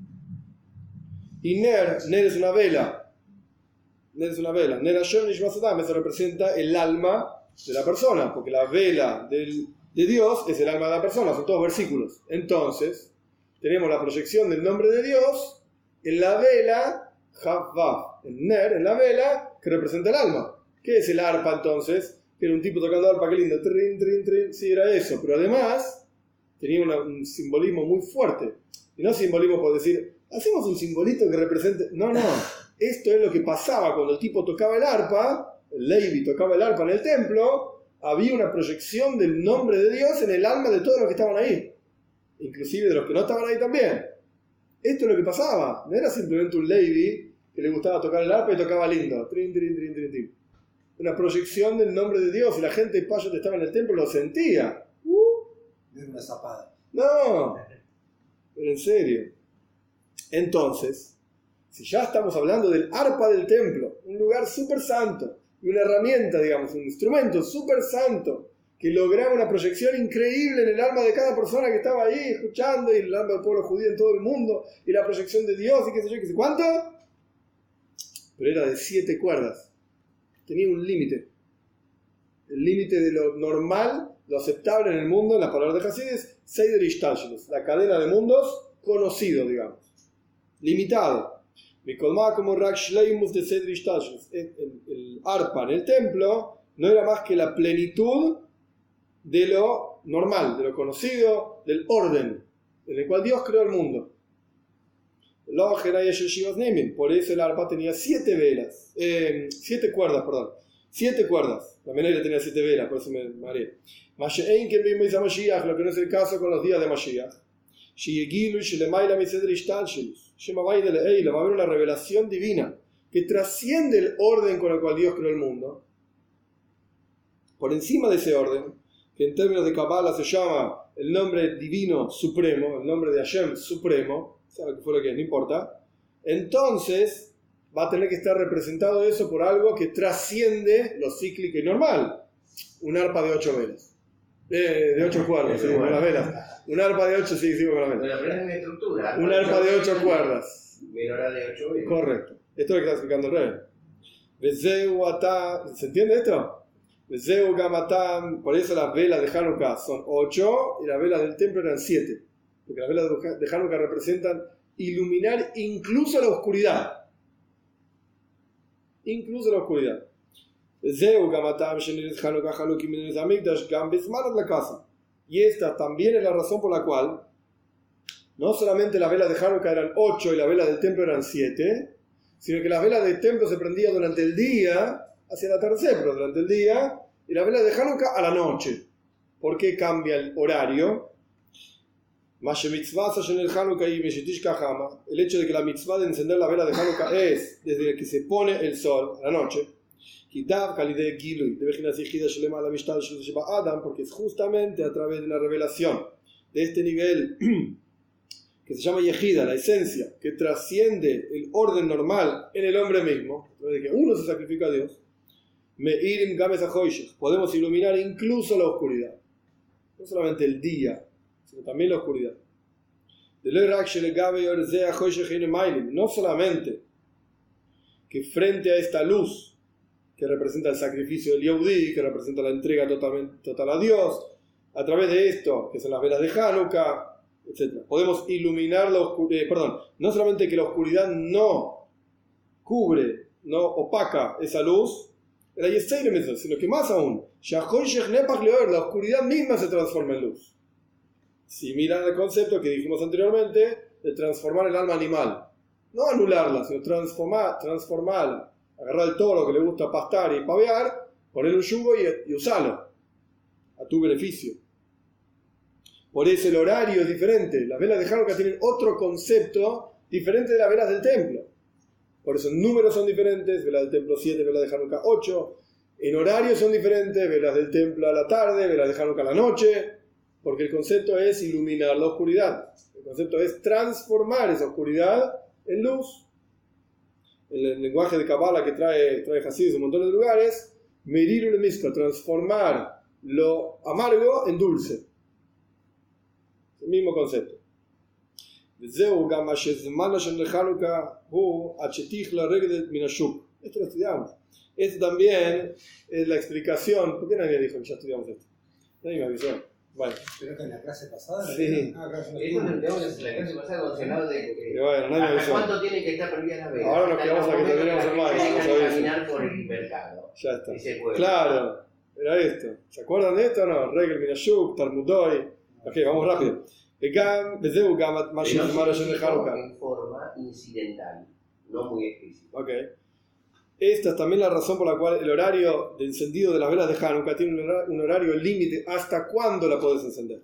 Y Ner, Ner es una vela. Ner es una vela. Ner Hashem Nishmas Adam, eso representa el alma de la persona, porque la vela del, de Dios es el alma de la persona, son todos versículos. Entonces, tenemos la proyección del nombre de Dios en la vela, Hav Vav, en Ner, en la vela, que representa el alma. ¿Qué es el arpa entonces? Que era un tipo tocando arpa, qué lindo, trin, trin, trin. Sí, era eso, pero además tenía una, un simbolismo muy fuerte. Y no simbolismo por decir, hacemos un simbolito que represente... No, no. Esto es lo que pasaba cuando el tipo tocaba el arpa, el Levi tocaba el arpa en el templo, había una proyección del nombre de Dios en el alma de todos los que estaban ahí. Inclusive de los que no estaban ahí también. Esto es lo que pasaba. No era simplemente un Levi que le gustaba tocar el arpa y tocaba lindo. Trin, trin, trin, trin, trin. Una proyección del nombre de Dios. Y la gente de Payo que estaba en el templo lo sentía. Uh. Es una zapada. No. Pero en serio. Entonces, si ya estamos hablando del arpa del templo, un lugar súper santo, y una herramienta, digamos, un instrumento súper santo, que lograba una proyección increíble en el alma de cada persona que estaba ahí escuchando, y el alma del pueblo judío en todo el mundo, y la proyección de Dios, y qué sé yo, qué sé cuánto, pero era de siete cuerdas, tenía un límite, el límite de lo normal, lo aceptable en el mundo, en las palabras de Hasidus, Seider Ishtalshelus, la cadena de mundos conocido, digamos. Limitado. Mi colmaba como Rak Shleimus de Seder Ishtalshelus. El, el arpa en el templo no era más que la plenitud de lo normal, de lo conocido, del orden en el cual Dios creó el mundo. Por eso el arpa tenía siete velas, eh, siete cuerdas, perdón, siete cuerdas. La menera tenía siete velas, por eso me mareé. Lo que no es el caso con los días de Mashiach. Va a haber una revelación divina que trasciende el orden con el cual Dios creó el mundo. Por encima de ese orden, que en términos de Kabbalah se llama el nombre divino supremo, el nombre de Hashem supremo, sabe qué fue lo que es, no importa, entonces va a tener que estar representado eso por algo que trasciende lo cíclico y normal. Un arpa de ocho velas. Eh, de ocho cuerdas, sí, con las velas. Un arpa de ocho, sí, sí, con las velas. Bueno, pero es una estructura. Un arpa de ocho cuerdas. Menorá de ocho velas. Correcto. Esto es lo que está explicando el rey. ¿Se entiende esto? Por eso las velas de Hanukkah son ocho y las velas del templo eran siete. Porque las velas de Hanukkah representan iluminar incluso la oscuridad. Incluso la oscuridad. Y esta también es la razón por la cual no solamente las velas de Hanukkah eran ocho y las velas del templo eran siete, sino que las velas del templo se prendían durante el día, hacia el atardecer, pero durante el día, y las velas de Hanukkah a la noche. ¿Por qué cambia el horario? El hecho de que la mitzvah de encender la vela de Hanukkah es desde que se pone el sol a la noche, porque es justamente a través de una revelación de este nivel que se llama Yehida, la esencia, que trasciende el orden normal en el hombre mismo, a través de que uno se sacrifica a Dios, podemos iluminar incluso la oscuridad, no solamente el día, sino también la oscuridad. No solamente que frente a esta luz que representa el sacrificio del Yehudí, que representa la entrega totalmente, total a Dios, a través de esto, que son las velas de Hanukkah, etcétera, podemos iluminar la oscuridad, eh, perdón, no solamente que la oscuridad no cubre, no opaca esa luz, sino que más aún, la oscuridad misma se transforma en luz. Si miran el concepto que dijimos anteriormente de transformar el alma animal, no anularla, sino transformar, transformarla, agarrar el toro que le gusta pastar y pavear, poner un yugo y, y usarlo a tu beneficio. Por eso el horario es diferente. Las velas de Hanukkah tienen otro concepto diferente de las velas del templo. Por eso en números son diferentes, velas del templo siete, velas de Hanukkah ocho. En horario son diferentes, velas del templo a la tarde, velas de Hanukkah a la noche. Porque el concepto es iluminar la oscuridad. El concepto es transformar esa oscuridad en luz. En el lenguaje de Kabbalah que trae, trae Hasidus en un montón de lugares, medir el mezcla, transformar lo amargo en dulce. El mismo concepto. Esto lo estudiamos. Esto también es la explicación. ¿Por qué nadie me dijo que ya estudiamos esto? Nadie me avisó. Bueno. Creo que en la clase pasada. Sí. Ah, clase Esto lo entendemos en la clase pasada cuando se hablaba de que. Bueno, nadie me ¿Hasta avisó. cuánto tiene que estar perdida la vela? Ahora nos quedamos a que terminemos el mayo. Tienen que caminar por el mercado. Ya está. Ese pueblo. Claro, era esto. ¿Se acuerdan de esto o no? Regel Minashuk, Talmudoy. Ok, vamos rápido. En forma incidental, no muy explícita. Ok. Esta es también la razón por la cual el horario de encendido de las velas de Hanukkah tiene un horario límite. ¿Hasta cuándo la podés encender?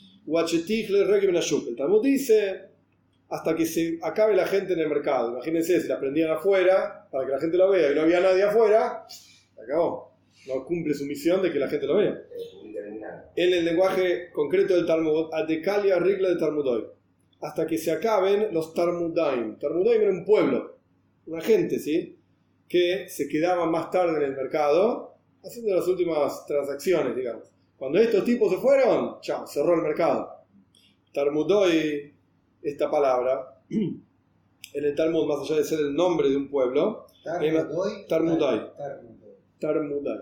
El Talmud dice hasta que se acabe la gente en el mercado. Imagínense, si la prendían afuera para que la gente lo vea y no había nadie afuera, se acabó. No cumple su misión de que la gente lo vea. En el lenguaje concreto del Talmud, Adekalia regla de Talmudoy, hasta que se acaben los Talmudaim. Talmudaim era un pueblo, una gente, ¿sí?, que se quedaban más tarde en el mercado haciendo las últimas transacciones, digamos. Cuando estos tipos se fueron, chao, cerró el mercado. Talmudoy, esta palabra, en el Talmud, más allá de ser el nombre de un pueblo, Talmudoy. Talmudoy. Talmudoy.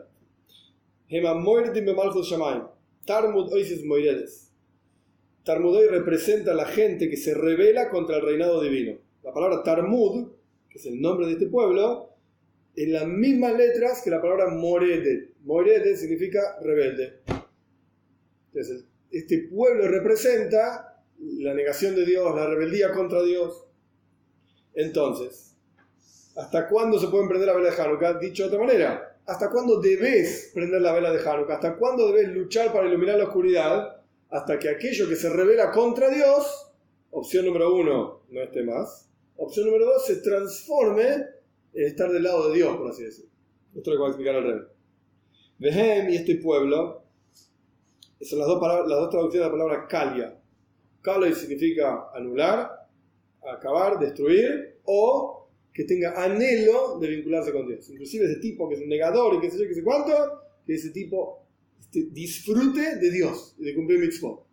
Talmud oises moiredes. Talmudoy representa a la gente que se rebela contra el reinado divino. La palabra Talmud, que es el nombre de este pueblo, en las mismas letras que la palabra Moredet. Moredet significa rebelde. Entonces, este pueblo representa la negación de Dios, la rebeldía contra Dios. Entonces, ¿hasta cuándo se pueden prender la vela de Hanukkah? Dicho de otra manera, ¿hasta cuándo debes prender la vela de Hanukkah? ¿Hasta cuándo debes luchar para iluminar la oscuridad? Hasta que aquello que se rebela contra Dios, opción número uno, no esté más. Opción número dos, se transforme en estar del lado de Dios, por así decirlo. Esto es lo que va a explicar el rey. Vehem y este pueblo, Esas son las dos, palabras, las dos traducciones de la palabra kalia. Kalia significa anular, acabar, destruir, o que tenga anhelo de vincularse con Dios. Inclusive ese tipo que es un negador y qué sé yo, qué sé cuánto, que ese tipo este, disfrute de Dios y de cumplir mitzvot.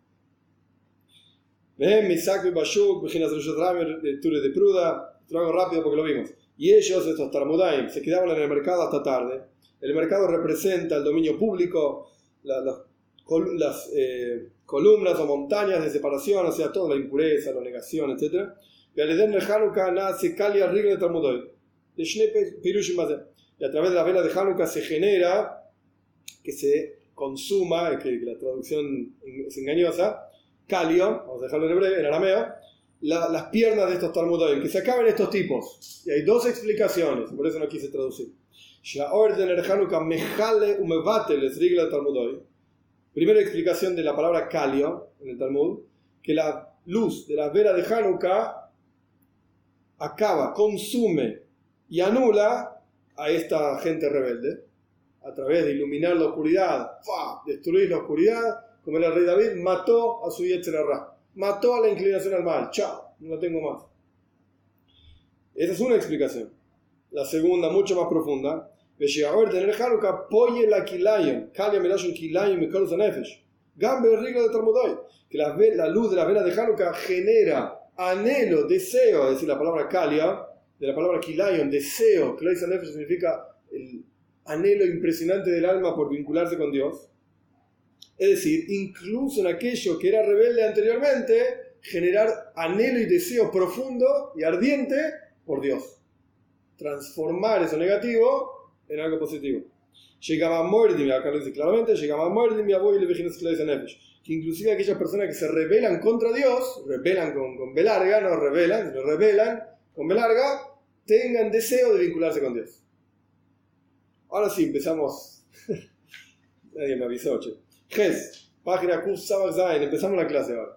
Ven, Misak y Bashuk, Bejinas Rosh Ramer, de Ture de Pruda, lo hago rápido porque lo vimos. Y ellos, estos Talmudaim, se quedaban en el mercado hasta tarde. El mercado representa el dominio público, la, la, las eh, columnas o montañas de separación, o sea, toda la impureza, la negación, etcétera. Y a través de la vela de Hanukkah se genera, que se consuma, que la traducción es engañosa, calio, vamos a dejarlo en hebreo, en arameo, la, las piernas de estos Talmudoim, que se acaben estos tipos. Y hay dos explicaciones, por eso no quise traducir. Primera explicación de la palabra calio en el Talmud, que la luz de la vela de Hanukkah acaba, consume y anula a esta gente rebelde a través de iluminar la oscuridad, ¡fua!, destruir la oscuridad, como el rey David mató a su Yetzer Hara, mató a la inclinación al mal, chao, no la tengo más. Esa es una explicación. La segunda, mucho más profunda, que la, la luz de la vela de Hanukkah genera anhelo, deseo, es decir, la palabra kalia, de la palabra kilayon, deseo, Kleis Nefesh significa el anhelo impresionante del alma por vincularse con Dios. Es decir, incluso en aquello que era rebelde anteriormente, generar anhelo y deseo profundo y ardiente por Dios. Transformar eso negativo en algo positivo. Llegaba a Mordim, acá lo dice claramente, llegaba a Mordim y a Boy le Vejinas Kleis Nefesh. Que inclusive aquellas personas que se rebelan contra Dios, rebelan con, con B larga, no rebelan, sino rebelan con B larga, tengan deseo de vincularse con Dios. Ahora sí, empezamos. Nadie me avisó, che. Ges, página Q Sabak Zain, empezamos la clase ahora.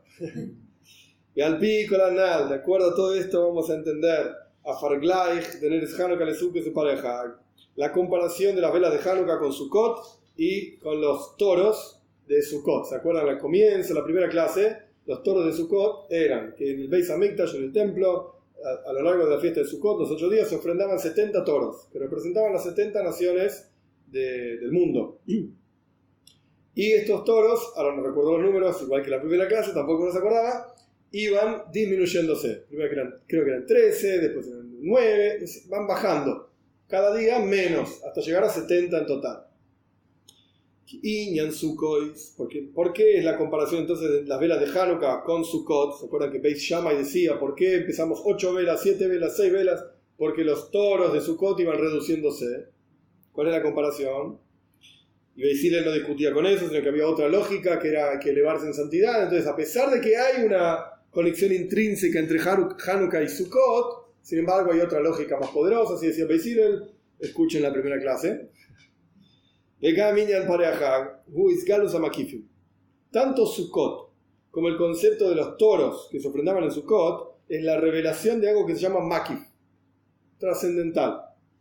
Y al pico la nal, de acuerdo a todo esto vamos a entender a Farglaich, de Neres Hanukkah Lesuke y su pareja, la comparación de las velas de Hanukkah con Sukkot y con los toros de Sukkot. ¿Se acuerdan? Al comienzo, la primera clase, los toros de Sukkot eran que en el Beis Hamikdash, en el templo, a, a lo largo de la fiesta de Sukkot, los ocho días, se ofrendaban setenta toros, que representaban las setenta naciones de, del mundo. Y estos toros, ahora no recuerdo los números, igual que la primera clase, tampoco los acordaba, iban disminuyéndose. Primero que eran, creo que eran trece, después eran nueve, van bajando. Cada día menos, hasta llegar a setenta en total. Y Ñan Sukkot, porque ¿por qué es la comparación entonces de las velas de Hanukkah con Sukkot? ¿Se acuerdan que Beis Shammai decía por qué empezamos ocho velas, siete velas, seis velas? Porque los toros de Sukkot iban reduciéndose. ¿Cuál es la comparación? Y Beis Hillel no discutía con eso, sino que había otra lógica que era que elevarse en santidad. Entonces, a pesar de que hay una conexión intrínseca entre Hanukkah y Sukkot, sin embargo hay otra lógica más poderosa, así decía Beis Hillel. Escuchen la primera clase. Tanto Sukkot como el concepto de los toros que se ofrendaban en Sukkot es la revelación de algo que se llama Makif, trascendental.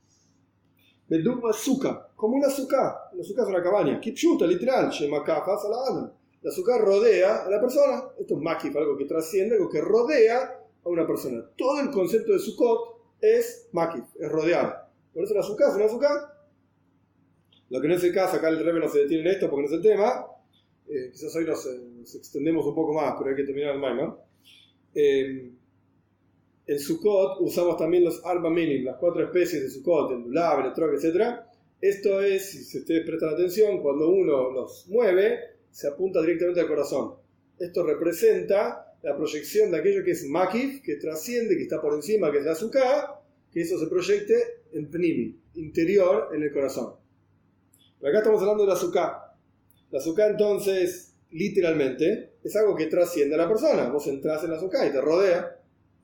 Como una azúcar, una azúcar es una cabaña, Kipshuta, literal, la azúcar rodea a la persona. Esto es Makif, algo que trasciende, algo que rodea a una persona. Todo el concepto de Sukkot es Makif, es rodeado. Por eso la azúcar es una azúcar. Lo que no es el caso, acá el Rebbe no se detiene en esto porque no es el tema. Eh, quizás hoy nos, nos extendemos un poco más, pero hay que terminar el Maimon. Eh, en Sukkot usamos también los Arba Minim, las cuatro especies de Sukkot, el Lulav, el Etrog, etcétera. Esto es, si ustedes prestan atención, cuando uno los mueve, se apunta directamente al corazón. Esto representa la proyección de aquello que es Makif, que trasciende, que está por encima, que es la azúcar, que eso se proyecte en Pnimi, interior, en el corazón. Pero acá estamos hablando de la azúcar. La azúcar entonces, literalmente, es algo que trasciende a la persona. Vos entras en la azúcar y te rodea.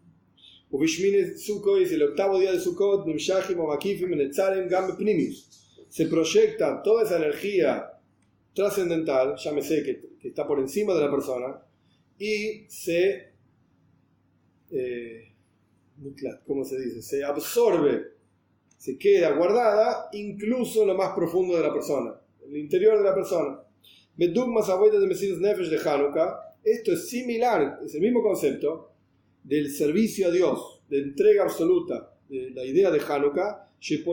Dice el octavo día de Sukkot, se proyecta toda esa energía trascendental, llámese que, que está por encima de la persona, y se, eh, ¿cómo se dice? Se absorbe, se queda guardada incluso en lo más profundo de la persona, en el interior de la persona. Bedugmas Avodah de Mesiras Nefesh de Hanukkah. Esto es similar, es el mismo concepto del servicio a Dios, de entrega absoluta, de la idea de Hanukkah,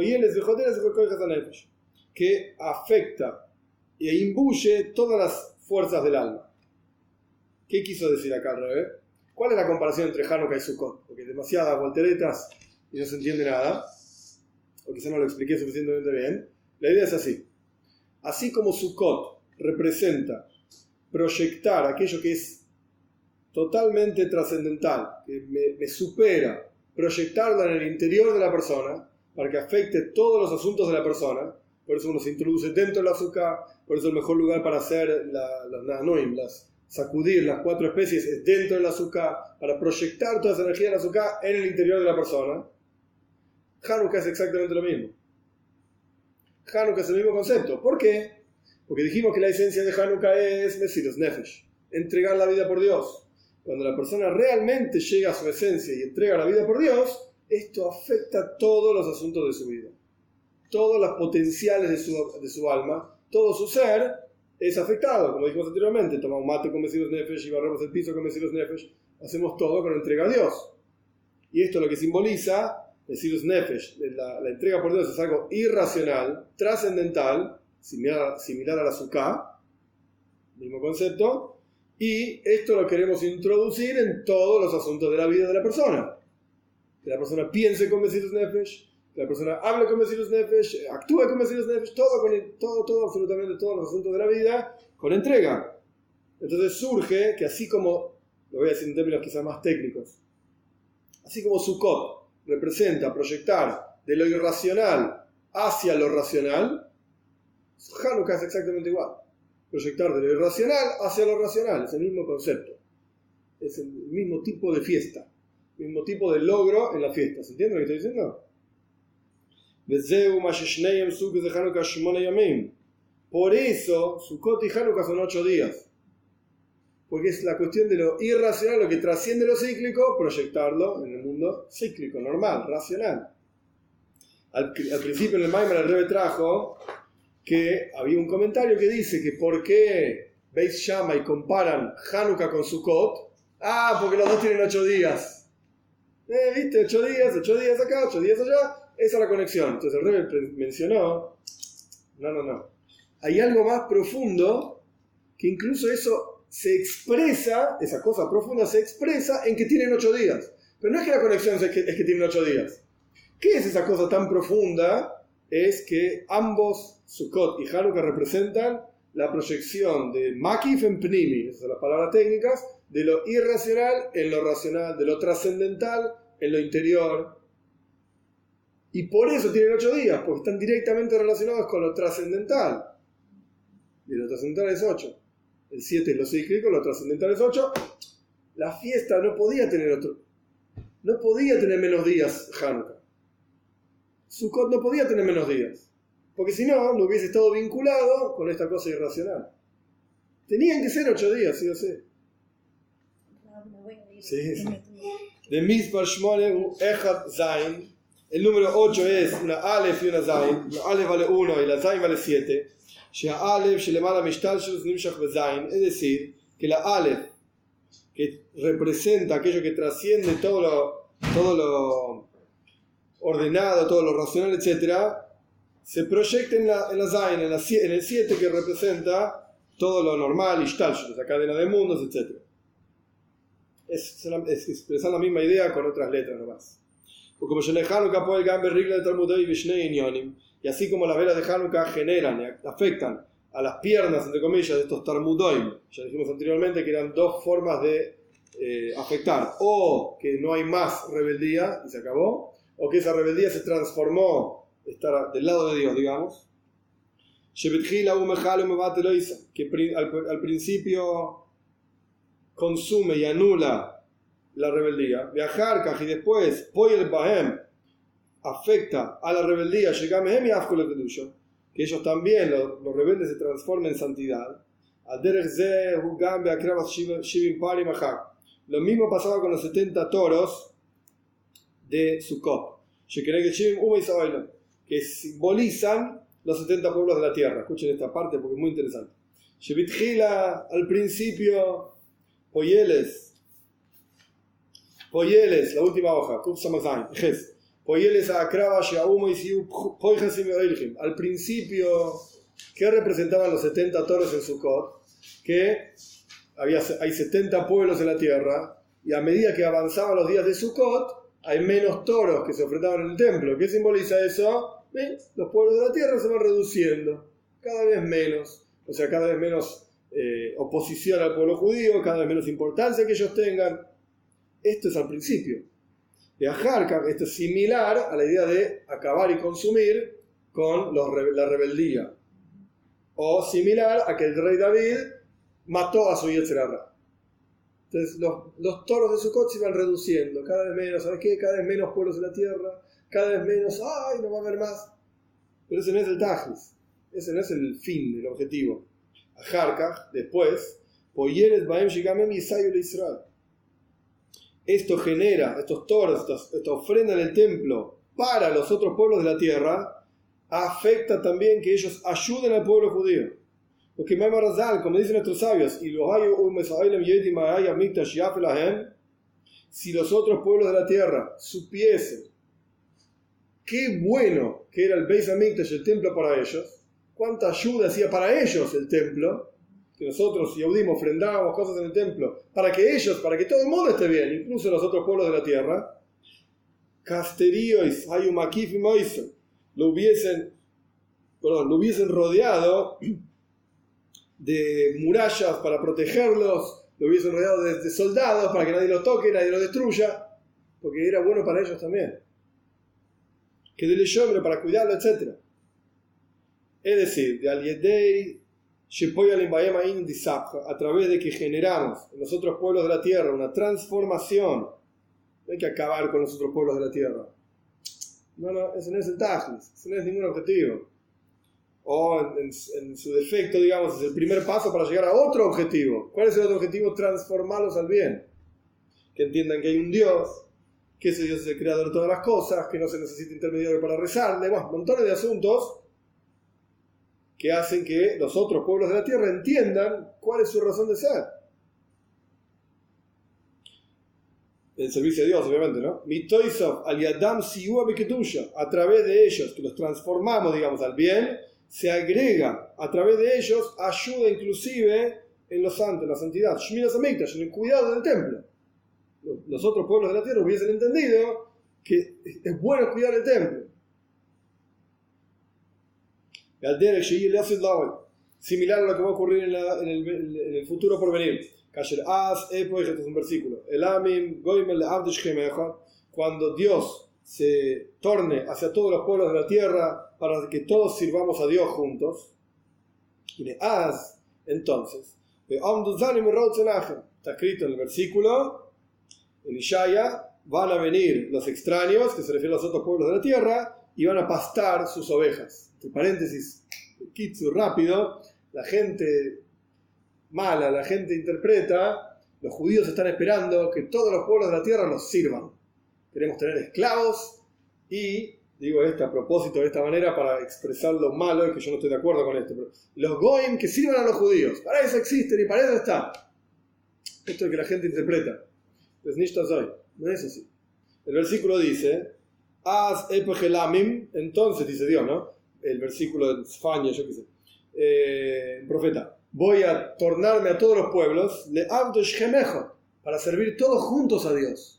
que afecta e imbuye todas las fuerzas del alma. ¿Qué quiso decir acá al revés? ¿Cuál es la comparación entre Hanukkah y Sukkot? Porque demasiadas volteretas y no se entiende nada, o quizá no lo expliqué suficientemente bien. La idea es así. Así como Sukkot representa proyectar aquello que es totalmente trascendental, que me, me supera, proyectarla en el interior de la persona para que afecte todos los asuntos de la persona. Por eso uno se introduce dentro del azúcar, por eso el mejor lugar para hacer la, las nanoim, las sacudir las cuatro especies es dentro del azúcar, para proyectar toda esa energía del azúcar en el interior de la persona. Hanukkah es exactamente lo mismo. Hanukkah es el mismo concepto. ¿Por qué? Porque dijimos que la esencia de Hanukkah es Mesiras Nefesh, entregar la vida por Dios. Cuando la persona realmente llega a su esencia y entrega la vida por Dios, esto afecta todos los asuntos de su vida. Todos los potenciales de su, de su alma, todo su ser es afectado. Como dijimos anteriormente, tomamos mate con Mesiras Nefesh y barremos el piso con Mesiras Nefesh. Hacemos todo con entrega a Dios. Y esto lo que simboliza, Mesiras Nefesh, la, la entrega por Dios es algo irracional, trascendental, similar, similar a la Sukkah, mismo concepto. Y esto lo queremos introducir en todos los asuntos de la vida de la persona. Que la persona piense con Mesiras Nefesh, que la persona hable con Mesiras Nefesh, actúe con Mesiras Nefesh, todo, con, todo, todo, absolutamente todos los asuntos de la vida, con entrega. Entonces surge que así como, lo voy a decir en términos quizás más técnicos, así como Sukkot representa proyectar de lo irracional hacia lo racional, Hanukkah es exactamente igual. Proyectar de lo irracional hacia lo racional, es el mismo concepto, es el mismo tipo de fiesta, el mismo tipo de logro en la fiesta. ¿Se entiende lo que estoy diciendo? Por eso Sukkot y Hanukkah son ocho días, porque es la cuestión de lo irracional, lo que trasciende lo cíclico, proyectarlo en el mundo cíclico, normal, racional. Al, al principio en el Maimar el Rebbe trajo que había un comentario que dice que por qué Beis Shammai comparan Hanukkah con Sukkot. Ah, porque los dos tienen ocho días. Eh, ¿viste? Ocho días, ocho días acá, ocho días allá. Esa es la conexión. Entonces el Rebbe mencionó, no, no, no. Hay algo más profundo que incluso eso se expresa, esa cosa profunda se expresa en que tienen ocho días. Pero no es que la conexión es que, es que tienen ocho días. ¿Qué es esa cosa tan profunda? Es que ambos, Sukkot y Hanukkah, representan la proyección de Makif en Pnimi, esas son las palabras técnicas, de lo irracional en lo racional, de lo trascendental en lo interior. Y por eso tienen ocho días, porque están directamente relacionados con lo trascendental. Y lo trascendental es ocho. El siete es lo cíclico, lo trascendental es ocho. La fiesta no podía tener otro, no podía tener menos días Hanukkah. Sukkot no podía tener menos días, porque si no, no hubiese estado vinculado con esta cosa irracional. Tenían que ser ocho días, sí o sí. Sí, sí. De Mispar Shmone u Echad Zain, el número ocho es una Aleph y una Zain. La Aleph vale uno y la Zain vale siete. Shea Aleph Shelemala Mishtalshus Nimshach Bezain, es decir, que la Aleph, que representa aquello que trasciende todo lo, todo lo ordenado, todo lo racional, etcétera, se proyecta en la, en la Zain, en, la, en el siete, que representa todo lo normal, Ishtalshus, la cadena de mundos, etcétera. Es, es expresar la misma idea con otras letras nomás. Como Hanukkah puede cambiar reglas de Talmud y Vishnei Inyonim, y así como las velas de Hanukkah generan y afectan a las piernas, entre comillas, de estos Talmudoim, ya dijimos anteriormente que eran dos formas de eh, afectar: o que no hay más rebeldía y se acabó, o que esa rebeldía se transformó, estar del lado de Dios, digamos. Que al, al principio consume y anula la rebeldía, viajar y después Poyel Bahem afecta a la rebeldía, Shegamehem y Afkul Kedusha, que ellos también, los, los rebeldes, se transforman en santidad. Lo mismo pasaba con los setenta toros de Sukkot, que simbolizan los setenta pueblos de la tierra. Escuchen esta parte porque es muy interesante. Shebitjila, al principio, Poyeles, Poyeles, la última hoja, Kuf Samazan, Jes, Poyeles a Akraba, Sheaumo y Siu, Poijasim Eilchim. Al principio, ¿qué representaban los setenta toros en Sukkot? Que había, hay setenta pueblos en la tierra, y a medida que avanzaban los días de Sukkot, hay menos toros que se ofrendaban en el templo. ¿Qué simboliza eso? ¿Eh? Los pueblos de la tierra se van reduciendo, cada vez menos. O sea, cada vez menos eh, oposición al pueblo judío, cada vez menos importancia que ellos tengan. Esto es al principio. De Ajarca, esto es similar a la idea de acabar y consumir con los, la rebeldía. O similar a que el rey David mató a su Yetzer Hara. Entonces los, los toros de Sukkot se iban reduciendo, cada vez menos, ¿sabes qué? Cada vez menos pueblos en la tierra, cada vez menos, ¡ay, no va a haber más! Pero ese no es el Tajlis. Ese no es el fin, el objetivo. Ajarca, después, Poyeres Baem Shigamem Yisayu Israel. Esto genera, estos toros, estos, esta ofrenda en el templo para los otros pueblos de la tierra, afecta también que ellos ayuden al pueblo judío. Porque como dicen nuestros sabios, si los otros pueblos de la tierra supiesen qué bueno que era el Beis Hamikdash, el templo para ellos, cuánta ayuda hacía para ellos el templo, que nosotros, Yehudim, ofrendábamos cosas en el templo, para que ellos, para que todo el mundo esté bien, incluso los otros pueblos de la tierra, Casteríos, Hayumakif y Moisés, lo hubiesen, perdón, lo hubiesen rodeado de murallas para protegerlos, lo hubiesen rodeado de, de soldados para que nadie los toque, nadie los destruya, porque era bueno para ellos también. Que de leyombre para cuidarlo, etcétera. Es decir, de Aliedei, a través de que generamos en los otros pueblos de la tierra una transformación. No hay que acabar con los otros pueblos de la tierra. No, no, ese no es el Tajlis, ese no es ningún objetivo. O en, en, en su defecto, digamos, es el primer paso para llegar a otro objetivo. ¿Cuál es el otro objetivo? Transformarlos al bien. Que entiendan que hay un Dios, que ese Dios es el creador de todas las cosas, que no se necesita intermediario para rezarle, bueno, montones de asuntos que hacen que los otros pueblos de la tierra entiendan cuál es su razón de ser. El servicio a Dios, obviamente, ¿no? Mitoisov al Yadam Siua Beketusha, a través de ellos, que los transformamos, digamos, al bien, se agrega a través de ellos ayuda inclusive en los santos, en la santidad, Shmiras Hamikdash, en el cuidado del templo. Los otros pueblos de la tierra hubiesen entendido que es bueno cuidar el templo. Similar a lo que va a ocurrir en, la, en, el, en el futuro por venir. Este es un versículo. Cuando Dios se torne hacia todos los pueblos de la tierra para que todos sirvamos a Dios juntos, entonces está escrito en el versículo, en Ishaya, van a venir los extraños, que se refieren a los otros pueblos de la tierra, y van a pastar sus ovejas. Entre paréntesis, kitsu rápido, la gente mala, la gente interpreta, los judíos están esperando que todos los pueblos de la tierra los sirvan. Queremos tener esclavos y, digo esto a propósito de esta manera para expresar lo malo, y que yo no estoy de acuerdo con esto, pero los goyim que sirvan a los judíos, para eso existen y para eso está. Esto es lo que la gente interpreta. Pues nishta soy, no es así. El versículo dice, Az epegelamim, entonces dice Dios, ¿no? El versículo de Sfania, yo qué sé, eh, el profeta, voy a tornarme a todos los pueblos, le abdosh gemejo, para servir todos juntos a Dios.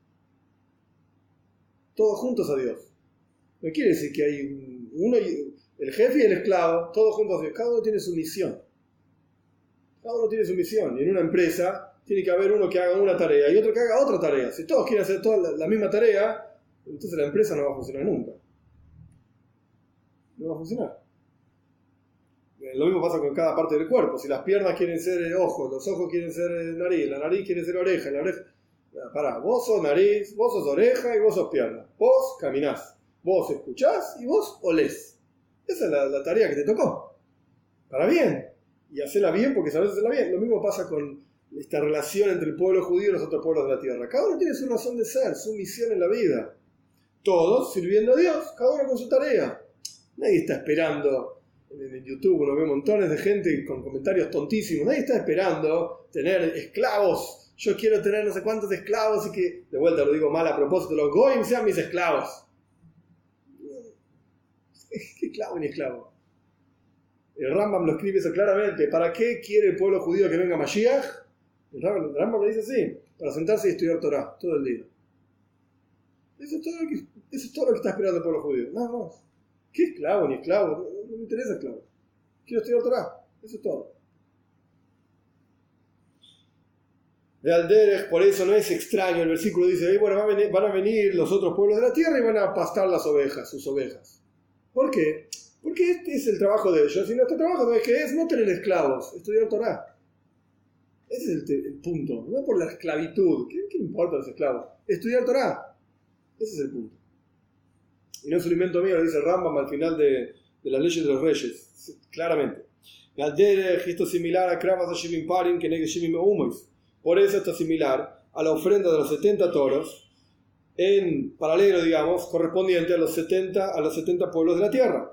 Todos juntos a Dios. No quiere decir que hay un, uno, el jefe y el esclavo, todos juntos a Dios. Cada uno tiene su misión. Cada uno tiene su misión. Y en una empresa tiene que haber uno que haga una tarea y otro que haga otra tarea. Si todos quieren hacer toda la, la misma tarea, entonces la empresa no va a funcionar nunca. No va a funcionar. Lo mismo pasa con cada parte del cuerpo. Si las piernas quieren ser ojos, los ojos quieren ser nariz, la nariz quiere ser oreja, la oreja... Pará, vos sos nariz, vos sos oreja y vos sos pierna. Vos caminás, vos escuchás y vos olés. Esa es la, la tarea que te tocó. Para bien. Y hacela bien porque sabés hacerla bien. Lo mismo pasa con esta relación entre el pueblo judío y los otros pueblos de la tierra. Cada uno tiene su razón de ser, su misión en la vida. Todos sirviendo a Dios, cada uno con su tarea. Nadie está esperando en, en YouTube uno ve montones de gente con comentarios tontísimos. Nadie está esperando tener esclavos. Yo quiero tener no sé cuántos esclavos y que, de vuelta lo digo mal a propósito, los goyim sean mis esclavos. ¿Qué esclavo ni esclavo? El Rambam lo escribe eso claramente. ¿Para qué quiere el pueblo judío que venga Mashiach? El Rambam, el Rambam lo dice así: para sentarse y estudiar Torah todo el día. Eso es todo lo que, eso es todo lo que está esperando el pueblo judío. Nada más. ¿Qué esclavo ni esclavo? No, no me interesa esclavo. Quiero estudiar Torah. Eso es todo. De Alderech, por eso no es extraño. El versículo dice: bueno, van a, venir, van a venir los otros pueblos de la tierra y van a pastar las ovejas, sus ovejas. ¿Por qué? Porque este es el trabajo de ellos. Y nuestro trabajo, ¿sabes qué es? No tener esclavos, estudiar Torah. Ese es el, el punto. No por la esclavitud. ¿Qué, ¿Qué importa los esclavos? Estudiar Torah. Ese es el punto. Y no es un invento mío, lo dice Rambam al final de, de las leyes de los reyes. Claramente. Esto es similar a Kravas Shivim Parim que Neged Shivim Umois. Por eso está similar a la ofrenda de los setenta toros, en paralelo, digamos, correspondiente a los setenta, a los setenta pueblos de la tierra.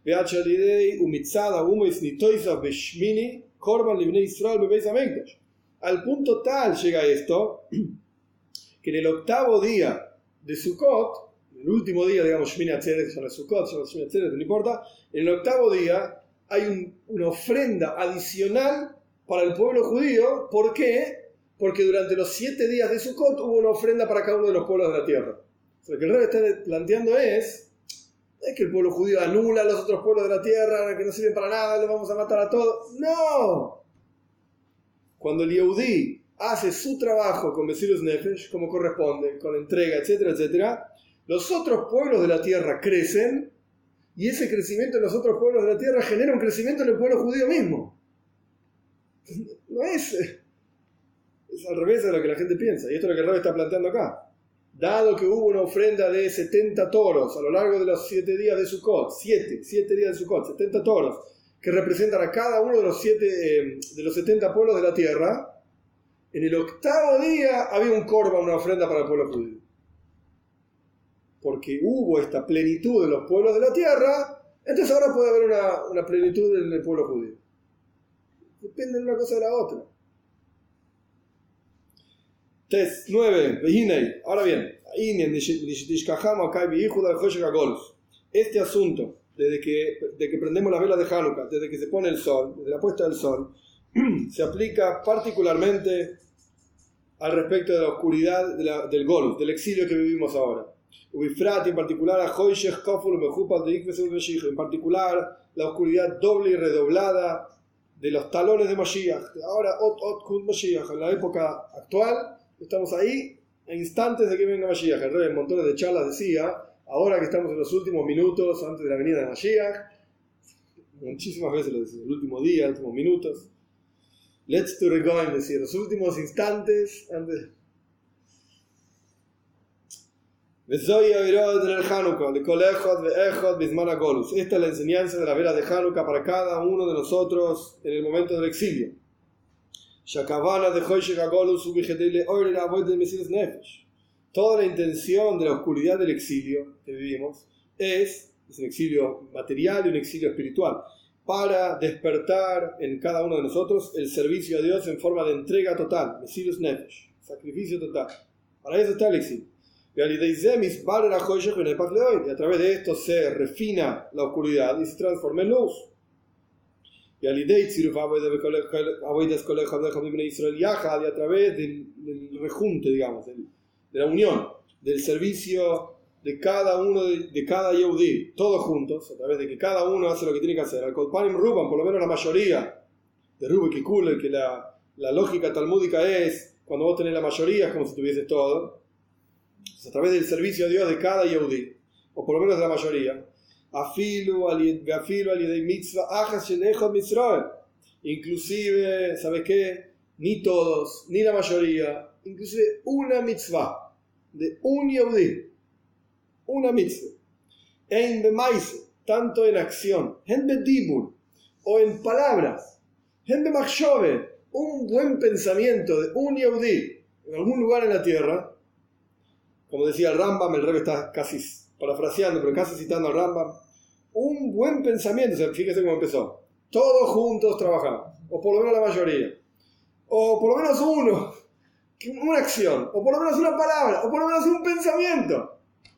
Al punto tal llega esto, que en el octavo día de Sukkot, el último día, digamos, Shmini Atzeret, ya no es Sukkot, ya no es Shmini Atzeret, no importa, en el octavo día hay un, una ofrenda adicional para el pueblo judío. ¿Por qué? Porque durante los siete días de Sukkot hubo una ofrenda para cada uno de los pueblos de la tierra. O sea, lo que el rey está planteando es, es que el pueblo judío anula a los otros pueblos de la tierra, que no sirven para nada, los vamos a matar a todos. ¡No! Cuando el Yehudí hace su trabajo con Mesirus Nefesh, como corresponde, con entrega, etcétera, etcétera, los otros pueblos de la tierra crecen, y ese crecimiento en los otros pueblos de la tierra genera un crecimiento en el pueblo judío mismo. No es... Es al revés de lo que la gente piensa, y esto es lo que el rey está planteando acá. Dado que hubo una ofrenda de setenta toros a lo largo de los siete días de Sukkot, siete, siete días de Sukkot, setenta toros, que representan a cada uno de los, siete, eh, de los setenta pueblos de la tierra, en el octavo día había un korban, una ofrenda para el pueblo judío. Porque hubo esta plenitud de los pueblos de la tierra, entonces ahora puede haber una, una plenitud en el pueblo judío. Depende de una cosa de la otra. Test nueve. Ahora bien, este asunto, desde que, de que prendemos las velas de Hanukkah, desde que se pone el sol, desde la puesta del sol, se aplica particularmente al respecto de la oscuridad de la, del Golus, del exilio que vivimos ahora. Ubifrat, en particular, a Hoishech, Kaful, Mejupal, de Ikves, en particular, la oscuridad doble y redoblada de los talones de Mashiach. Ahora, Ot Ot Kut Mashiach, en la época actual. Estamos ahí a instantes de que venga Mashiach. El rey en montones de charlas decía, ahora que estamos en los últimos minutos antes de la venida de Mashiach, muchísimas veces lo decía, el último día, los últimos minutos, let's to regoin, decía, los últimos instantes antes. Esta es la enseñanza de la vela de Hanukkah para cada uno de nosotros en el momento del exilio. Toda la intención de la oscuridad del exilio que vivimos es, es un exilio material y un exilio espiritual, para despertar en cada uno de nosotros el servicio a Dios en forma de entrega total, Mesirus Nefesh, sacrificio total. Para eso está el exilio. Y a través de esto se refina la oscuridad y se transforma en luz. Y a través del, del rejunte, digamos, del, de la unión, del servicio de cada uno de, de cada Yehudí, todos juntos, a través de que cada uno hace lo que tiene que hacer. Al Kolpanim Ruban, por lo menos la mayoría de Rubik y Kuller, que la, la lógica talmúdica es, cuando vos tenés la mayoría es como si tuvieses todo. Entonces, a través del servicio a Dios de cada Yehudí, o por lo menos de la mayoría. Inclusive, ¿sabes qué? Ni todos, ni la mayoría, inclusive una mitzvah de un Yehudí, una mitzvah, en bemaise, tanto en acción, en bedibur, o en palabras, en bemachshove, un buen pensamiento de un Yehudí en algún lugar en la tierra, como decía el Rambam, el Rebbe está casi parafraseando, pero casi citando al Rambam, un buen pensamiento. O sea, fíjese cómo empezó. Todos juntos trabajamos, o por lo menos la mayoría, o por lo menos uno, una acción, o por lo menos una palabra, o por lo menos un pensamiento.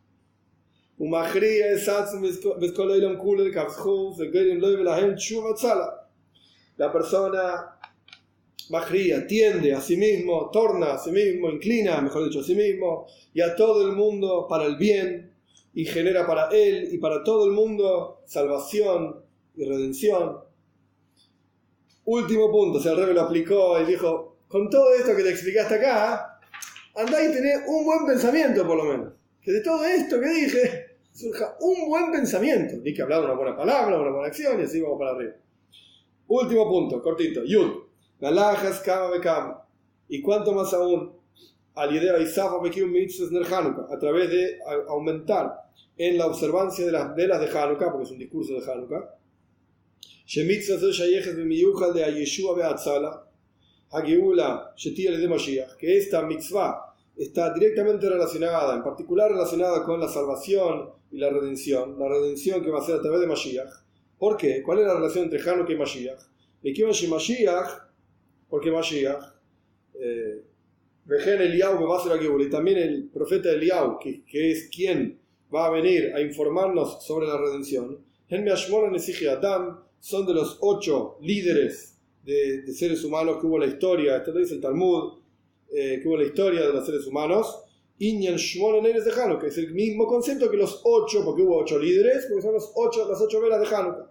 La persona Majría tiende a sí mismo, torna a sí mismo, inclina, mejor dicho, a sí mismo, y a todo el mundo para el bien, y genera para él y para todo el mundo salvación y redención. Último punto, o sea, el Rebbe lo aplicó y dijo, con todo esto que te explicaste acá, andá y tenés un buen pensamiento por lo menos. Que de todo esto que dije, surja un buen pensamiento. Ni que hablar una buena palabra, una buena acción, y así vamos para arriba. Último punto, cortito. Yud. Galajas kama bekama. Y cuánto más aún, al idea Isafa Bekium Mitzvahs Ner Hanukkah, a través de aumentar en la observancia de las velas de Hanukkah, porque es un discurso de Hanukkah, Shemitzvah Zo Shayeches B'miyuchal de Ayeshua Be'atzala, Hageula Shetia Le de Mashiach, que esta mitzvah está directamente relacionada, en particular relacionada con la salvación y la redención, la redención que va a ser a través de Mashiach. ¿Por qué? ¿Cuál es la relación entre Hanukkah y Mashiach? Y Mashiach, porque Mashiach, eh, y también el profeta Eliyahu, que, que es quien va a venir a informarnos sobre la redención, son de los ocho líderes de, de seres humanos que hubo en la historia, esto lo dice el Talmud, eh, que hubo en la historia de los seres humanos, Inyan Shmona Neres de Hanukkah, es el mismo concepto que los ocho, porque hubo ocho líderes, porque son los ocho, las ocho velas de Hanukkah.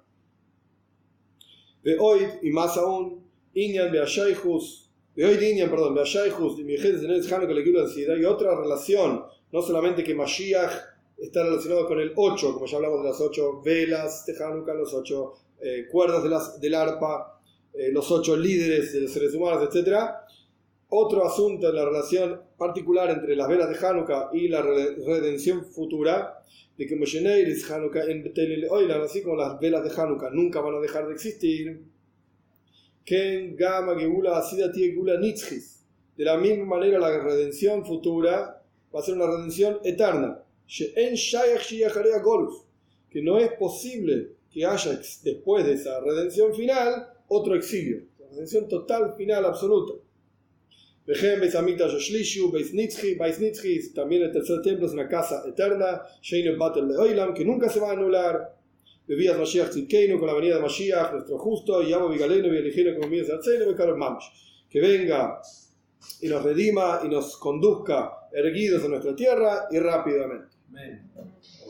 De hoy, y más aún, Inyan Beashayhus, de hoy Inyan, perdón, Beashayhus, y Mijedes de Neres Hanukkah le quiero decir, hay otra relación, no solamente que Mashiach está relacionado con el ocho, como ya hablamos de las ocho velas de Hanukkah, los ocho eh, cuerdas de las, del arpa, eh, los ocho líderes de los seres humanos, etcétera. Otro asunto en la relación particular entre las velas de Hanukkah y la redención futura, de que Mosheneiris Hanukkah en Betel Oilan, así como las velas de Hanukkah nunca van a dejar de existir, Ken Gama Geula Asidati Geula Nitzchis, de la misma manera la redención futura va a ser una redención eterna, que no es posible que haya después de esa redención final otro exilio, la redención total, final, absoluta. También el tercer templo es una casa eterna, que nunca se va a anular. Bebías Mashiach Tzidkeinu, con la venida de Mashiach, nuestro justo, y Amo Vigaleno y Eligeno como míos de Arceno y Karol Mamish, que venga y nos redima y nos conduzca erguidos a nuestra tierra y rápidamente. Amén.